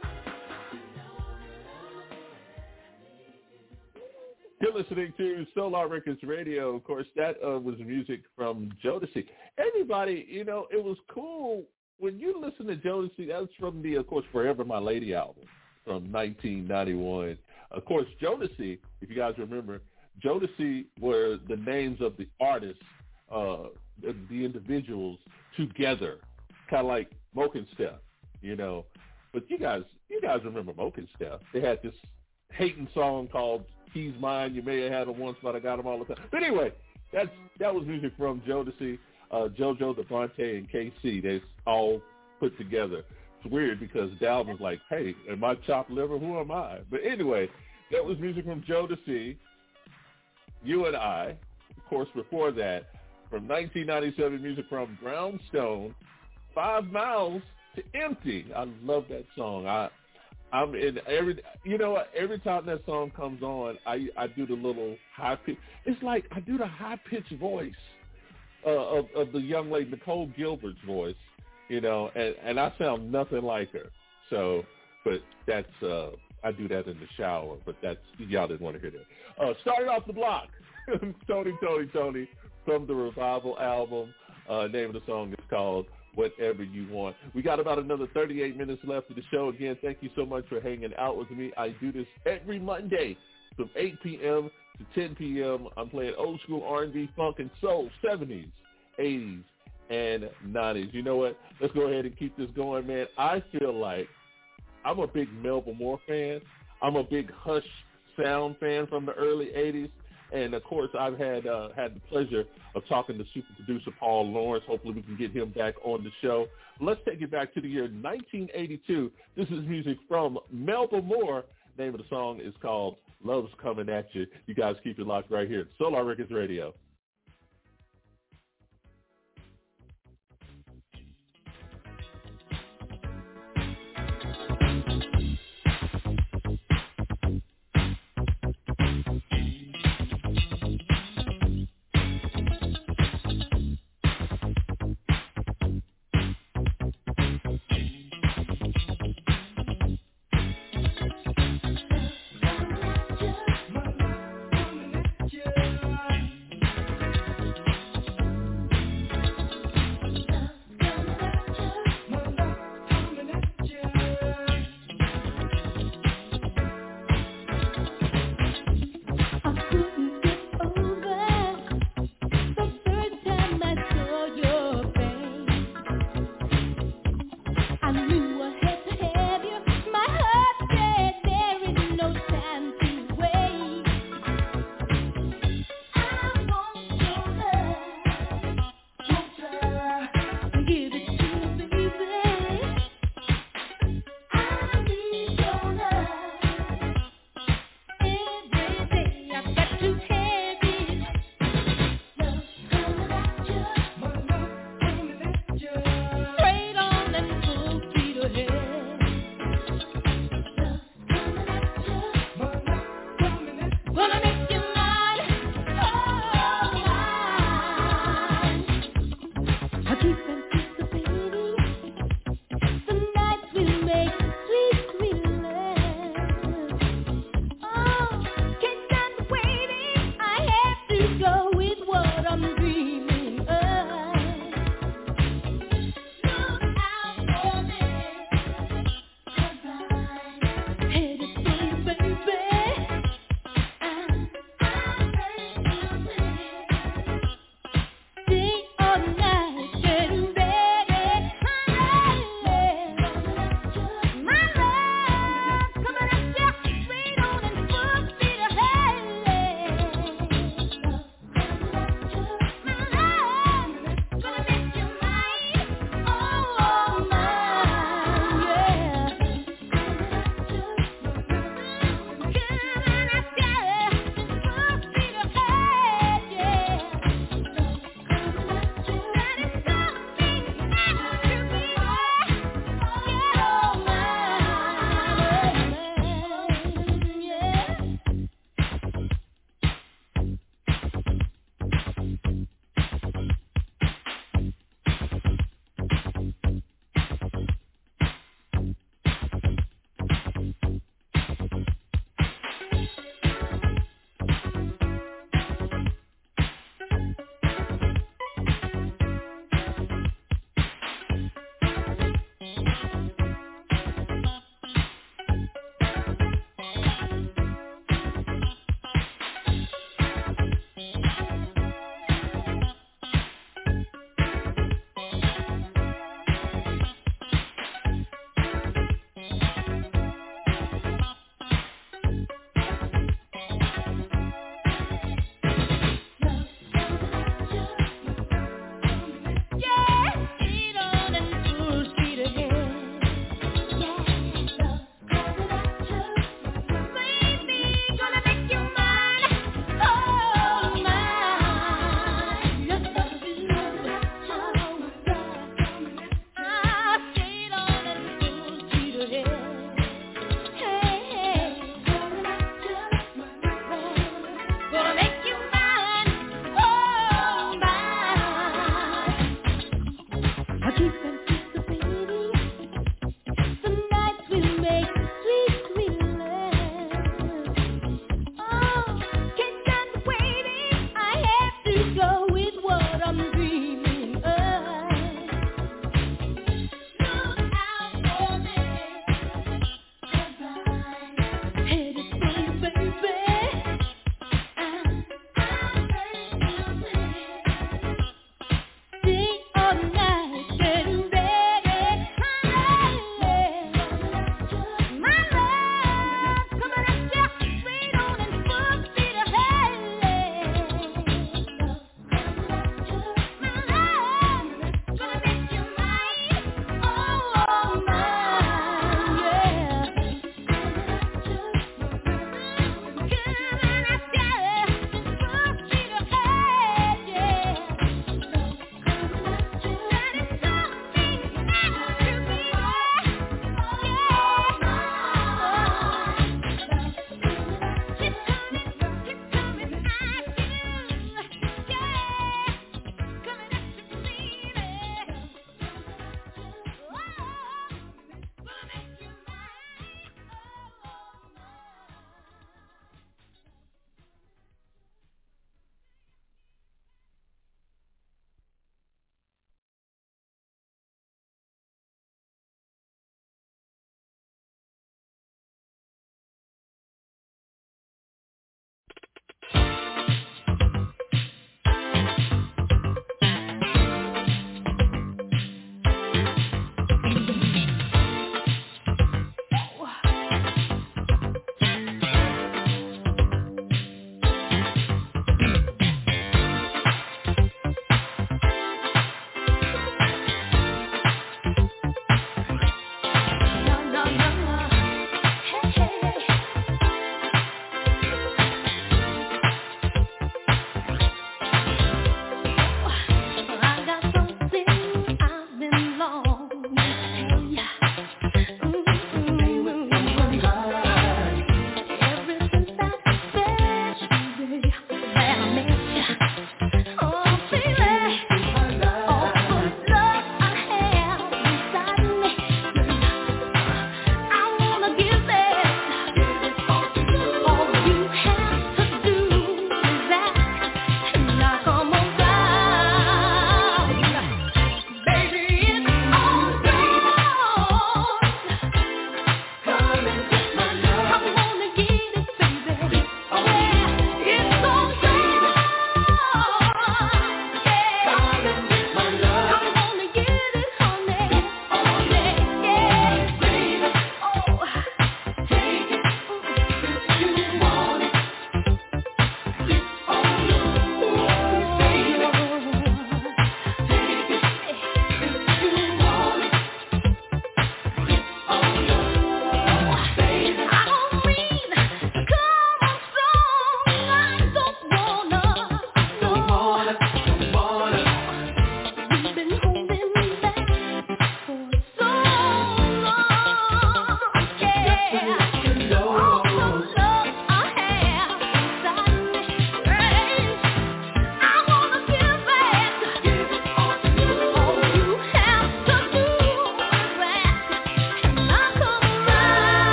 S2: You're listening to Solar Records Radio. Of course, that uh, was music from Jodeci. Everybody, you know, it was cool when you listen to Jodeci. That was from the, of course, Forever My Lady album from nineteen ninety-one. Of course, Jodeci, if you guys remember, Jodeci were the names of the artists, uh, the, the individuals together, kind of like Moke and Steph, you know. But you guys, you guys remember Moke and Steph? They had this hating song called "He's Mine." You may have had him once, but I got him all the time. But anyway, that's that was music from Jodeci, uh, JoJo, Devontae, and K C. They all put together. It's weird because the album's like, hey, am I chopped liver? Who am I? But anyway, that was music from Jodeci, You and I. Of course, before that, from nineteen ninety-seven, music from Brownstone, Five Miles to Empty. I love that song. I I'm in every, you know what, every time that song comes on, I I do the little high pitch. It's like I do the high pitched voice uh, of of the young lady, Nicole Gilbert's voice. you know, and, and I sound nothing like her. So, but that's, uh, I do that in the shower, but that's, y'all didn't want to hear that. Uh, started off the block, Tony, Tony, Tony, from the Revival album. Uh, name of the song is called Whatever You Want. We got about another thirty-eight minutes left of the show. Again, thank you so much for hanging out with me. I do this every Monday from eight p.m. to ten p.m. I'm playing old school R and B, funk, and soul, seventies, eighties, and nineties. You know what? Let's go ahead and keep this going, man. I feel like I'm a big Melba Moore fan. I'm a big Hush Sound fan from the early eighties. And, of course, I've had uh, had the pleasure of talking to super producer Paul Lawrence. Hopefully we can get him back on the show. Let's take it back to the year nineteen eighty-two. This is music from Melba Moore. The name of the song is called Love's Coming At You. You guys keep it locked right here at Solar Records Radio.
S7: Yeah.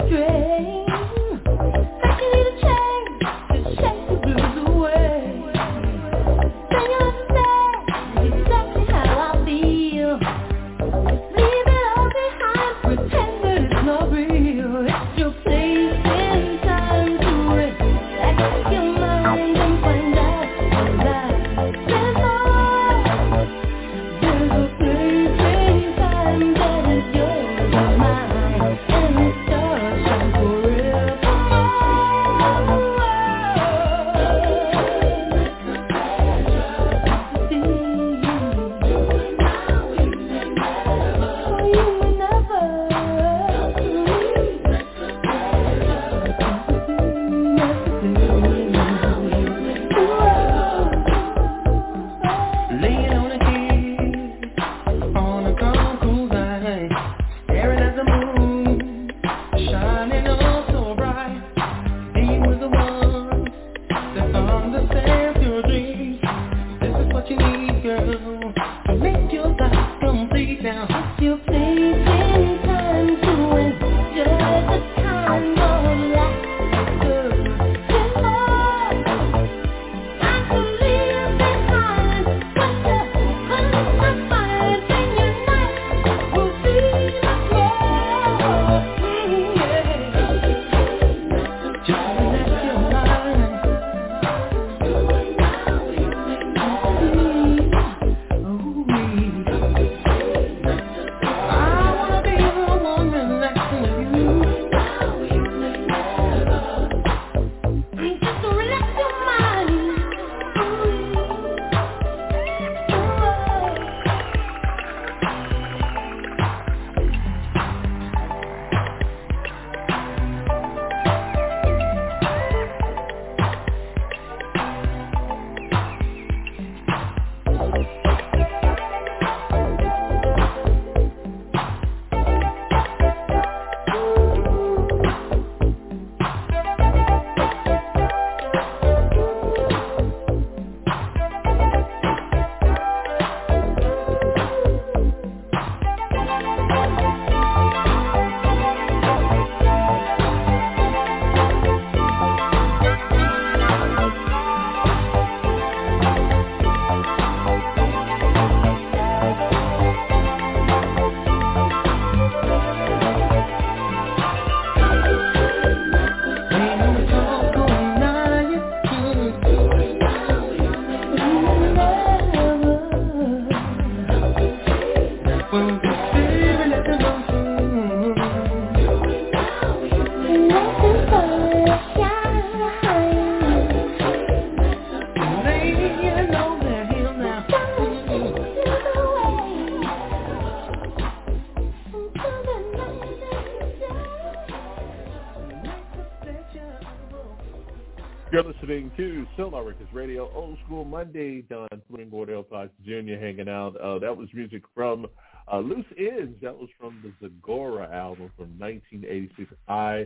S2: You're listening to Solar Records Radio, Old School Monday. Don Springboard, L. Fox Junior hanging out. Uh, that was music from uh, Loose Ends. That was from the Zagora album from nineteen eighty-six. I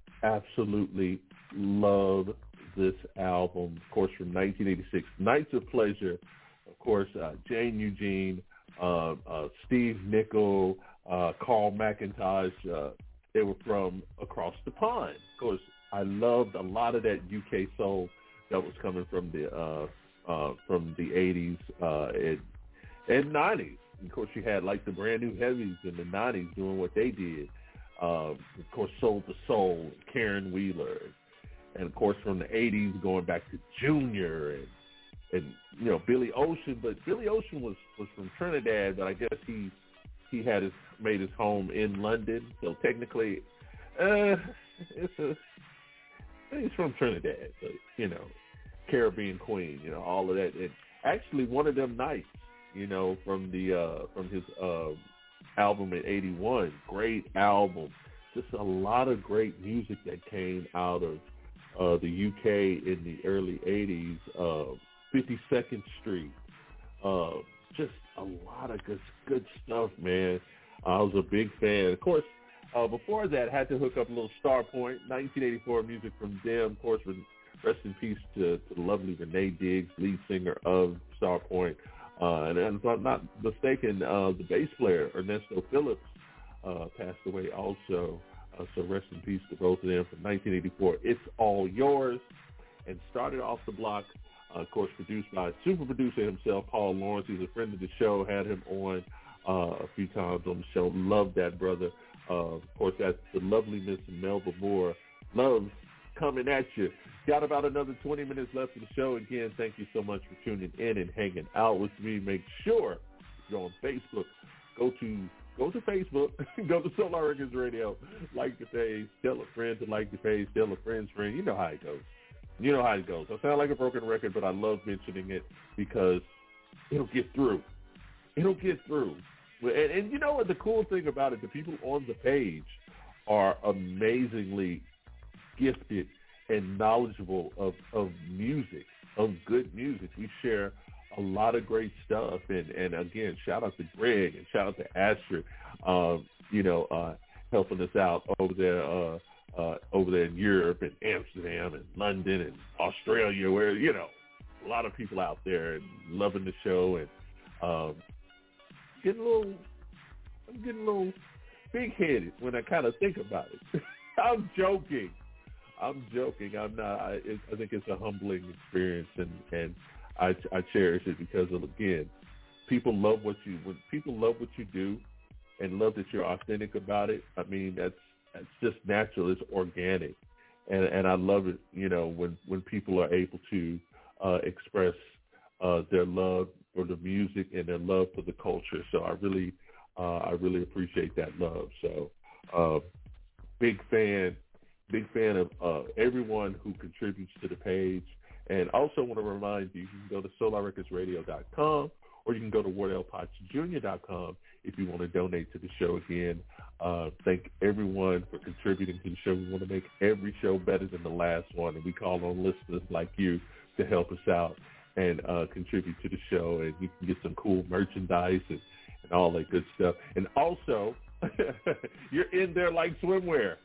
S2: absolutely love this album. Of course, from nineteen eighty-six. Nights of Pleasure. Of course, uh, Jane Eugene, uh, uh, Steve Nickel, uh, Carl McIntosh. Uh, they were from across the pond. Of course, I loved a lot of that U K soul that was coming from the uh, uh, from the eighties uh, and, and nineties. Of course, you had like the Brand New Heavies in the nineties doing what they did. Uh, of course, Soul to Soul, Karen Wheeler, and of course from the eighties going back to Junior and and you know Billy Ocean. But Billy Ocean was, was from Trinidad, but I guess he he had his made his home in London. So technically, uh, it's a he's from Trinidad, so, you know, Caribbean Queen, you know, all of that. And actually, One of Them Nights, you know, from the uh, from his uh, album in eighty-one, great album. Just a lot of great music that came out of uh, the U K in the early eighties. Uh, fifty-second Street, uh, just a lot of good good stuff, man. I was a big fan. Of course. Uh, before that, had to hook up a little Star Point, nineteen eighty-four music from them. Of course, rest in peace to, to the lovely Renee Diggs, lead singer of Star Point. Uh, and, and if I'm not mistaken, uh, the bass player, Ernesto Phillips, uh, passed away also Uh, so rest in peace to both of them from nineteen eighty-four. It's All Yours. And started off the block, uh, of course, produced by super producer himself, Paul Lawrence. He's a friend of the show. Had him on uh, a few times on the show. Love that brother. Uh, of course, that's the lovely Miss Melba Moore. Love coming at you. Got about another twenty minutes left of the show. Again, thank you so much for tuning in and hanging out with me. Make sure you're on Facebook. Go to go to Facebook. Go to Solar Records Radio. Like the page. Tell a friend to like the page. Tell a friend's friend. You know how it goes. You know how it goes. I sound like a broken record, but I love mentioning it because it'll get through. It'll get through. And, and you know what the cool thing about it, the people on the page are amazingly gifted and knowledgeable of, of music, of good music. We share a lot of great stuff. And, and again, shout out to Greg and shout out to Astrid, um, you know, uh, helping us out over there, uh, uh, over there in Europe and Amsterdam and London and Australia, where, you know, a lot of people out there and loving the show and um, getting a little, I'm getting a little big-headed when I kind of think about it. I'm joking. I'm joking. I'm not. I, it, I think it's a humbling experience, and, and I, I cherish it because, of, again, people love what you. When people love what you do, and love that you're authentic about it. I mean, that's that's just natural. It's organic, and and I love it. You know, when when people are able to uh, express uh, their love for the music and their love for the culture. So I really, uh, I really appreciate that love. So, uh, big fan. Big fan of uh, everyone who contributes to the page. And also want to remind you, you can go to solar records radio dot com or you can go to wardell potts junior dot com if you want to donate to the show again. Uh, thank everyone for contributing to the show. We want to make every show better than the last one, and we call on listeners like you to help us out and uh, contribute to the show. And you can get some cool merchandise and, and all that good stuff. And also, you're in there like swimwear.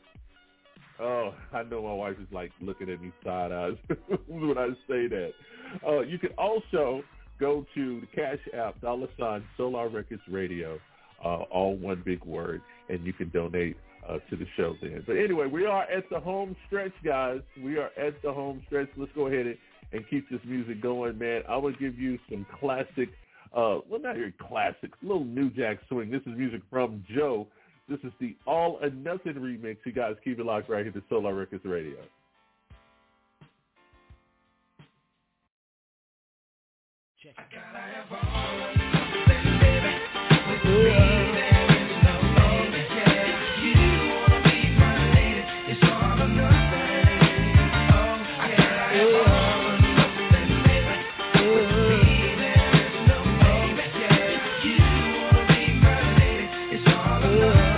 S2: Oh, I know my wife is like looking at me side eyes when I say that. Uh, you can also go to the Cash App, dollar sign, Solar Records Radio, uh, all one big word, and you can donate uh, to the show then. But anyway, we are at the home stretch, guys. We are at the home stretch. Let's go ahead and, and keep this music going, man. I will give you some classic, uh, well, not your classics, little New Jack Swing. This is music from Joe. This is the All or Nothing remix. You guys keep it locked right here to Solar Records Radio.
S6: Check. I gotta have all or nothing, baby. With me, there is no limit. Yeah, you wanna be my lady. It's all or nothing. Oh, I gotta have all or nothing, baby. With me, there is no limit. Yeah, you wanna be my lady. It's all or nothing.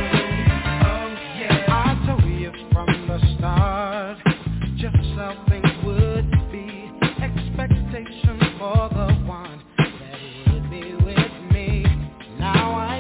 S6: Just how things would be, expectation for the one that would be with me. Now I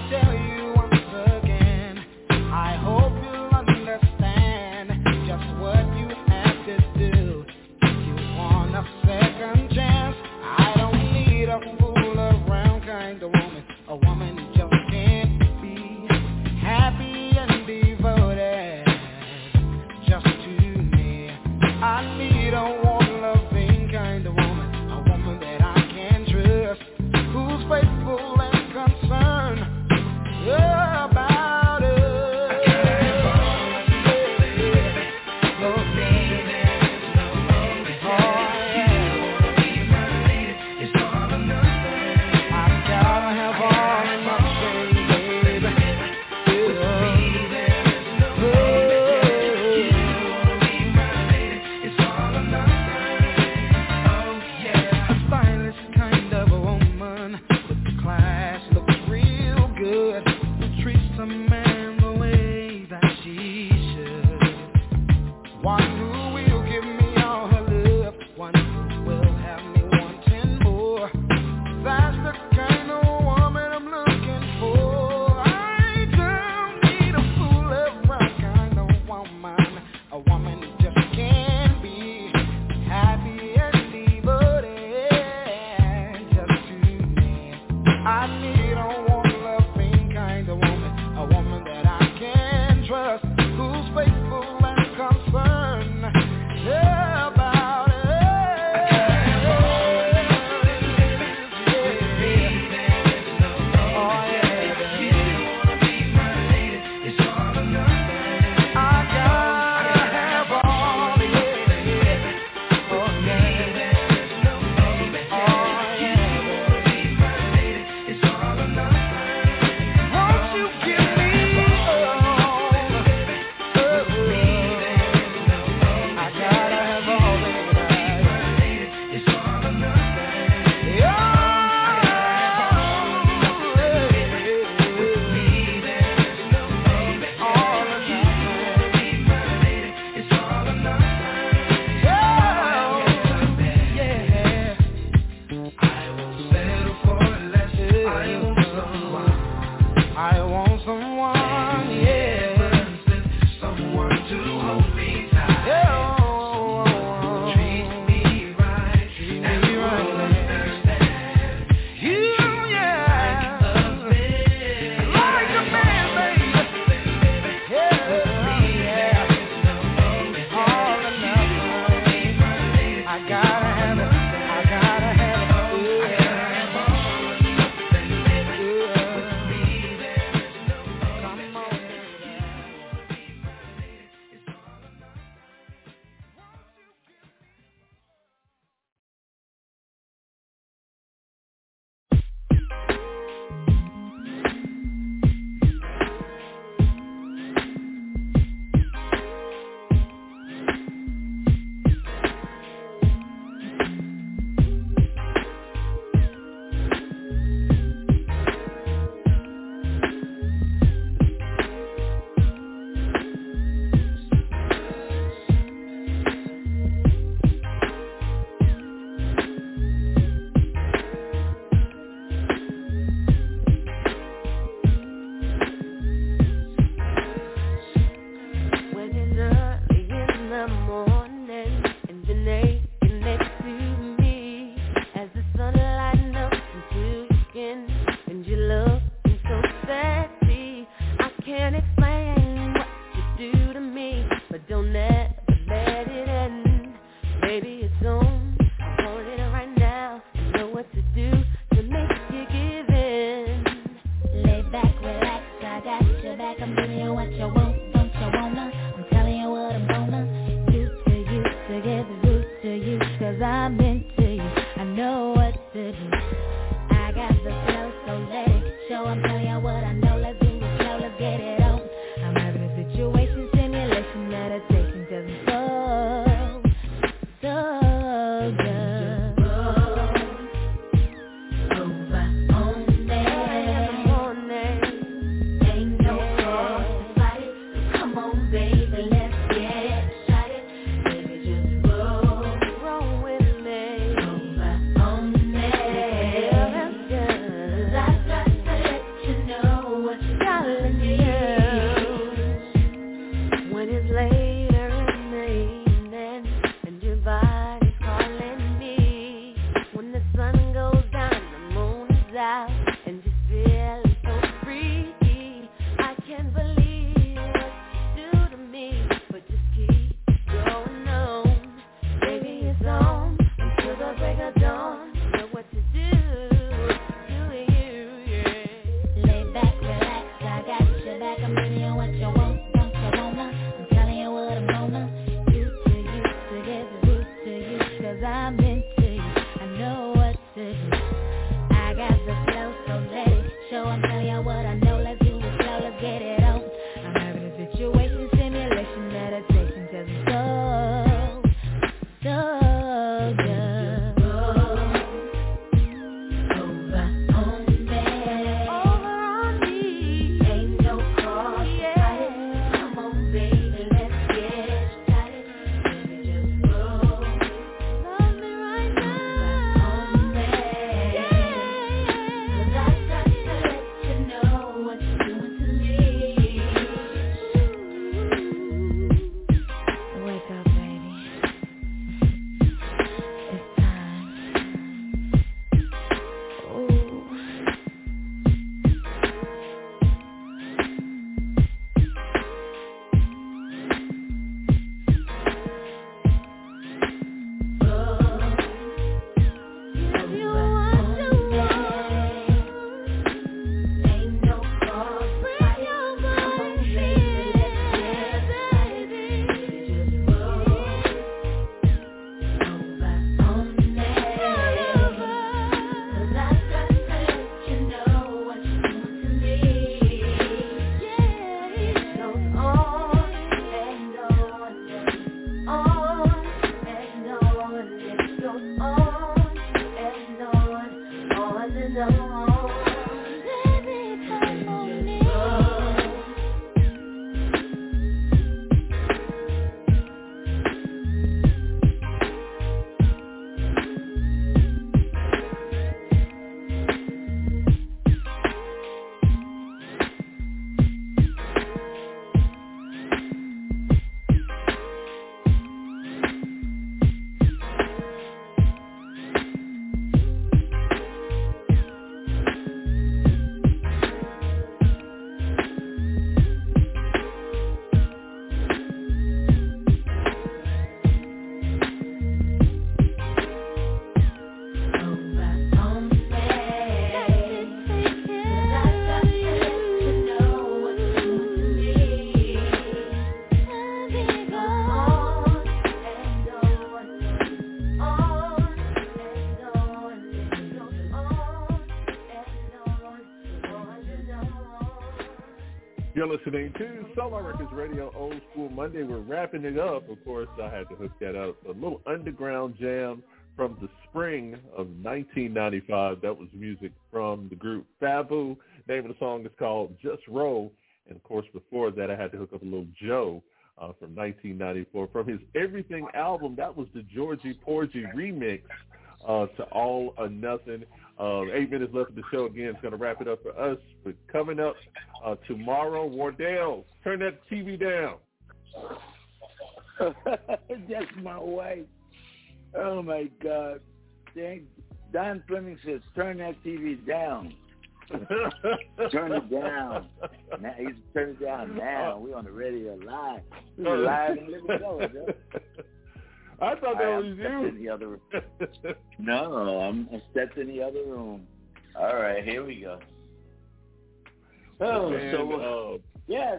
S8: Meditation,
S2: You're listening to Solar Records Radio Old School Monday. We're wrapping it up. Of course, I had to hook that up. A little underground jam from the spring of nineteen ninety-five. That was music from the group Fabu. Name of the song is called Just Roll. And, of course, before that, I had to hook up a little Joe uh, from nineteen ninety-four. From his Everything album, that was the Georgie Porgy remix uh, to All or Nothing. Uh, eight minutes left of the show. Again, it's going to wrap it up for us. But coming up uh, tomorrow, Wardell, turn that T V down.
S3: That's my wife. Oh, my God. Don Fleming says, turn that T V down. Turn it down. Now, he's turning it down now. We're on the radio live. We're live and living show,
S2: I thought that
S3: I
S2: was you.
S3: In the other room. No, I'm I stepped in the other room. All right, here we go. Oh,
S2: and,
S3: so
S2: uh,
S3: yeah.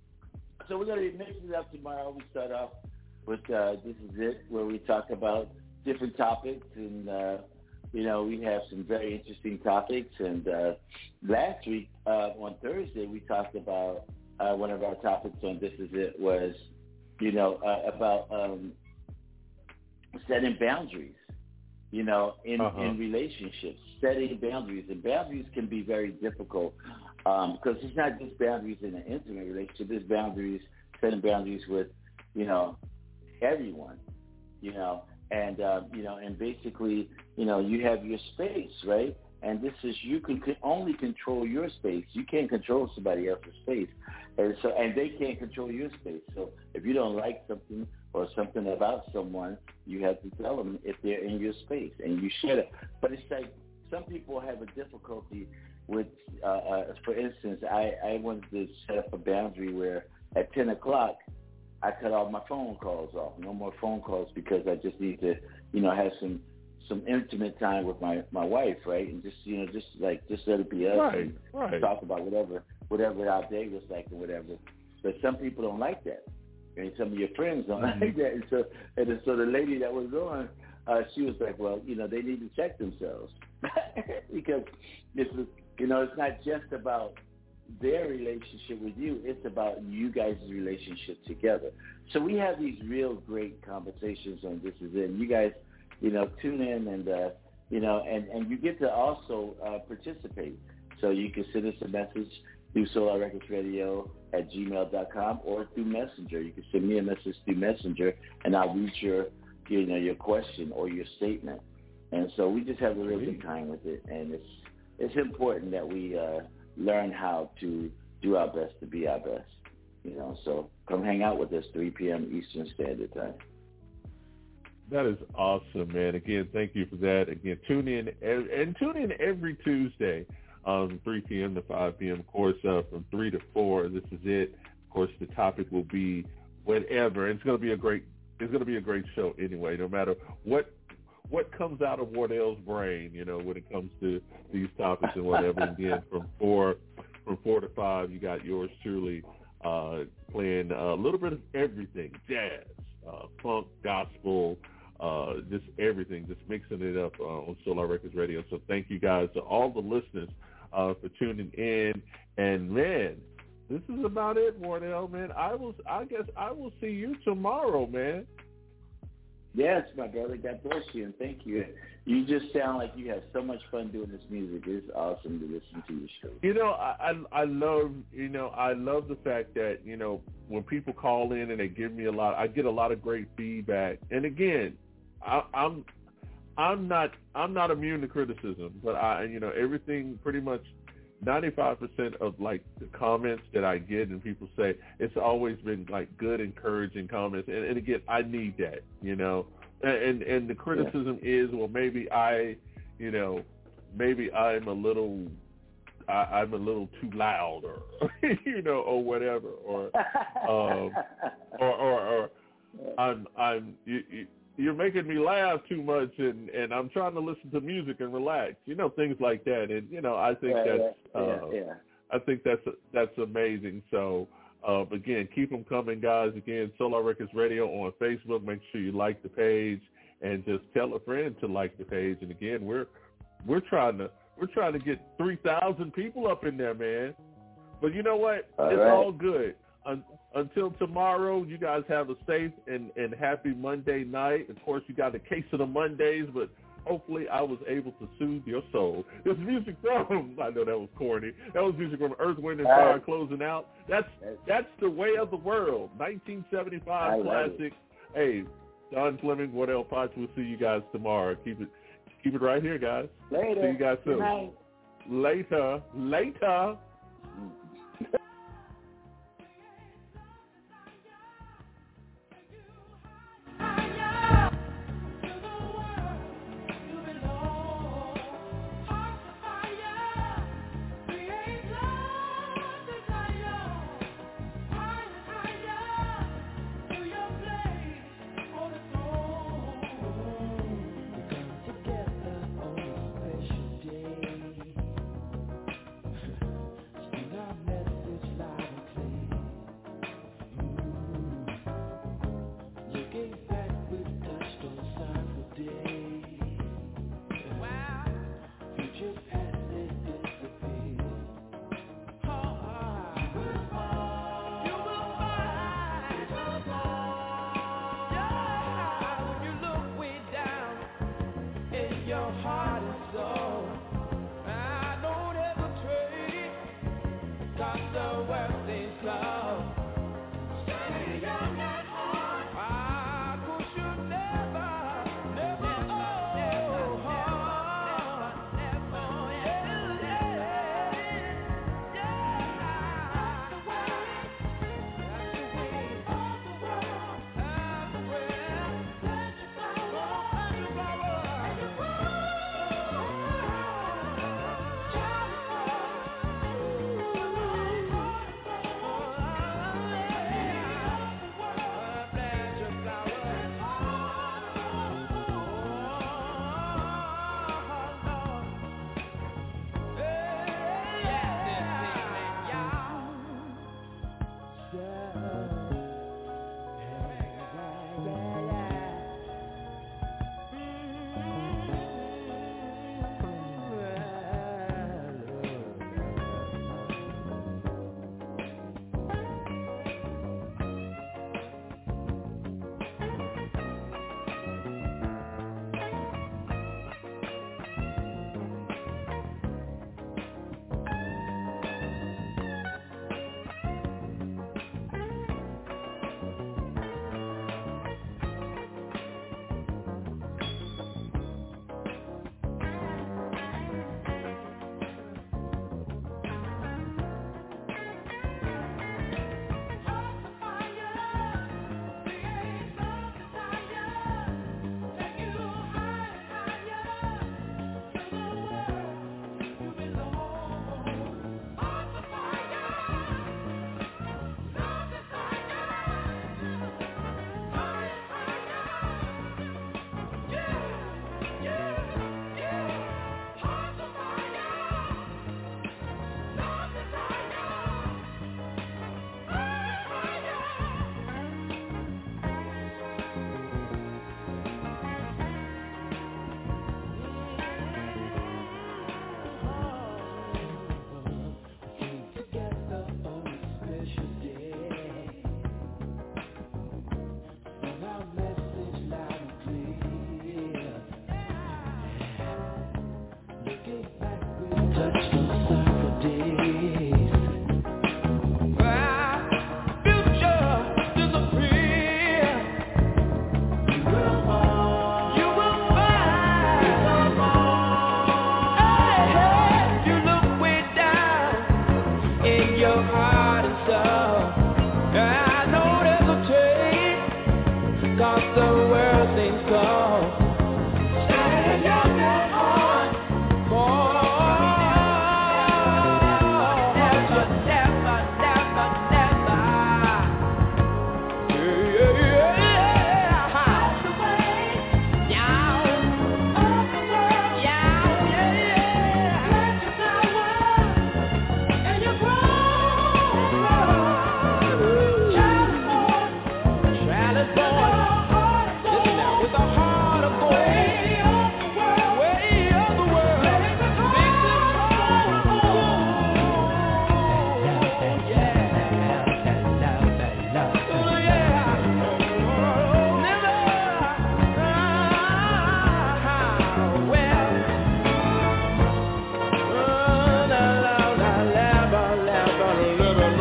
S3: So we're gonna be mixing it up tomorrow. We start off with uh, This Is It, where we talk about different topics, and uh, you know we have some very interesting topics. And uh, last week uh, on Thursday, we talked about uh, one of our topics on This Is It was, you know, uh, about um, setting boundaries, you know, in, uh-huh. in relationships, setting boundaries. And boundaries can be very difficult um, because it's not just boundaries in an intimate relationship. There's boundaries, setting boundaries with, you know, everyone, you know, and, uh, you know, and basically, you know, you have your space, right? And this is, you can only control your space. You can't control somebody else's space. And so, and they can't control your space. So if you don't like something or something about someone, you have to tell them if they're in your space, and you shut it. But it's like some people have a difficulty with, uh, uh, for instance, I, I wanted to set up a boundary where at ten o'clock, I cut all my phone calls off. No more phone calls because I just need to, you know, have some some intimate time with my, my wife, right? And just, you know, just like, just let it be us
S2: right,
S3: and
S2: right.
S3: talk about whatever, whatever our day was like or whatever. But some people don't like that. And some of your friends don't mm-hmm. like that. And so, and so the lady that was on, uh, she was like, well, you know, they need to check themselves. Because, this is, you know, it's not just about their relationship with you. It's about you guys' relationship together. So we have these real great conversations on This Is It. You guys, you know, tune in and, uh, you know, and, and you get to also uh, participate. So you can send us a message through Solar Records Radio at gmail dot com or through Messenger. You can send me a message through Messenger, and I'll read your, you know, your question or your statement. And so we just have a real good time with it, and it's it's important that we uh, learn how to do our best to be our best. You know, so come hang out with us three p.m. Eastern Standard Time.
S2: That is awesome, man. Again, thank you for that. Again, tune in and tune in every Tuesday. Um, three p.m. to five p.m. Of course, uh, from three to four. This is it. Of course, the topic will be whatever. And it's going to be a great. It's going to be a great show anyway. No matter what what comes out of Wardell's brain, you know, when it comes to these topics and whatever. Again, from four from four to five, you got yours truly uh, playing a little bit of everything: jazz, uh, funk, gospel. Uh, just everything, just mixing it up uh, on Solar Records Radio. So thank you guys to all the listeners uh, for tuning in. And man, this is about it, Wardell. Man, I will. I guess I will see you tomorrow, man.
S3: Yes, my brother. God bless you, and thank you. You just sound like you have so much fun doing this music. It's awesome to listen to your show.
S2: You know, I, I I love you know I love the fact that you know when people call in and they give me a lot, I get a lot of great feedback. And again, I, I'm I'm not I'm not immune to criticism, but I you know everything pretty much ninety-five percent of like the comments that I get and people say, it's always been like good, encouraging comments. And, and again, I need that, you know. And and the criticism yeah. is, well, maybe I, you know, maybe I'm a little, I, I'm a little too loud, or you know, or whatever, or um, or, or or I'm I'm you, you, you're making me laugh too much, and, and I'm trying to listen to music and relax, you know, things like that. And you know, I think
S3: yeah,
S2: that's
S3: yeah,
S2: uh,
S3: yeah, yeah.
S2: I think that's that's amazing. So Uh, again, keep them coming, guys. Again, Solar Records Radio on Facebook. Make sure you like the page and just tell a friend to like the page. And again, we're we're trying to we're trying to get three thousand people up in there, man. But you know what?
S3: All
S2: it's
S3: right.
S2: all good. Un- until tomorrow, you guys have a safe and, and happy Monday night. Of course, you got a case of the Mondays, but hopefully I was able to soothe your soul. This music from, I know that was corny, that was music from Earth, Wind, and Fire
S3: Right.
S2: closing out. That's that's the way of the world. nineteen seventy-five classic. Hey, Don Fleming, What El Potch. We'll see you guys tomorrow. Keep it keep it right here, guys.
S3: Later.
S2: See you guys soon.
S3: Good night.
S2: Later. Later.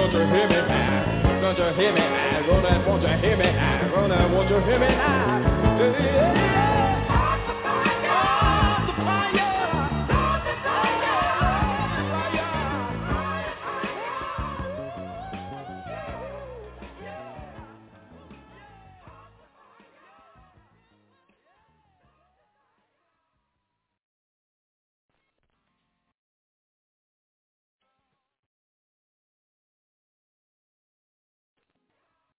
S8: won't you hear me now? Don't you hear me now? Roland, won't you hear me now? Roland, won't you hear me now?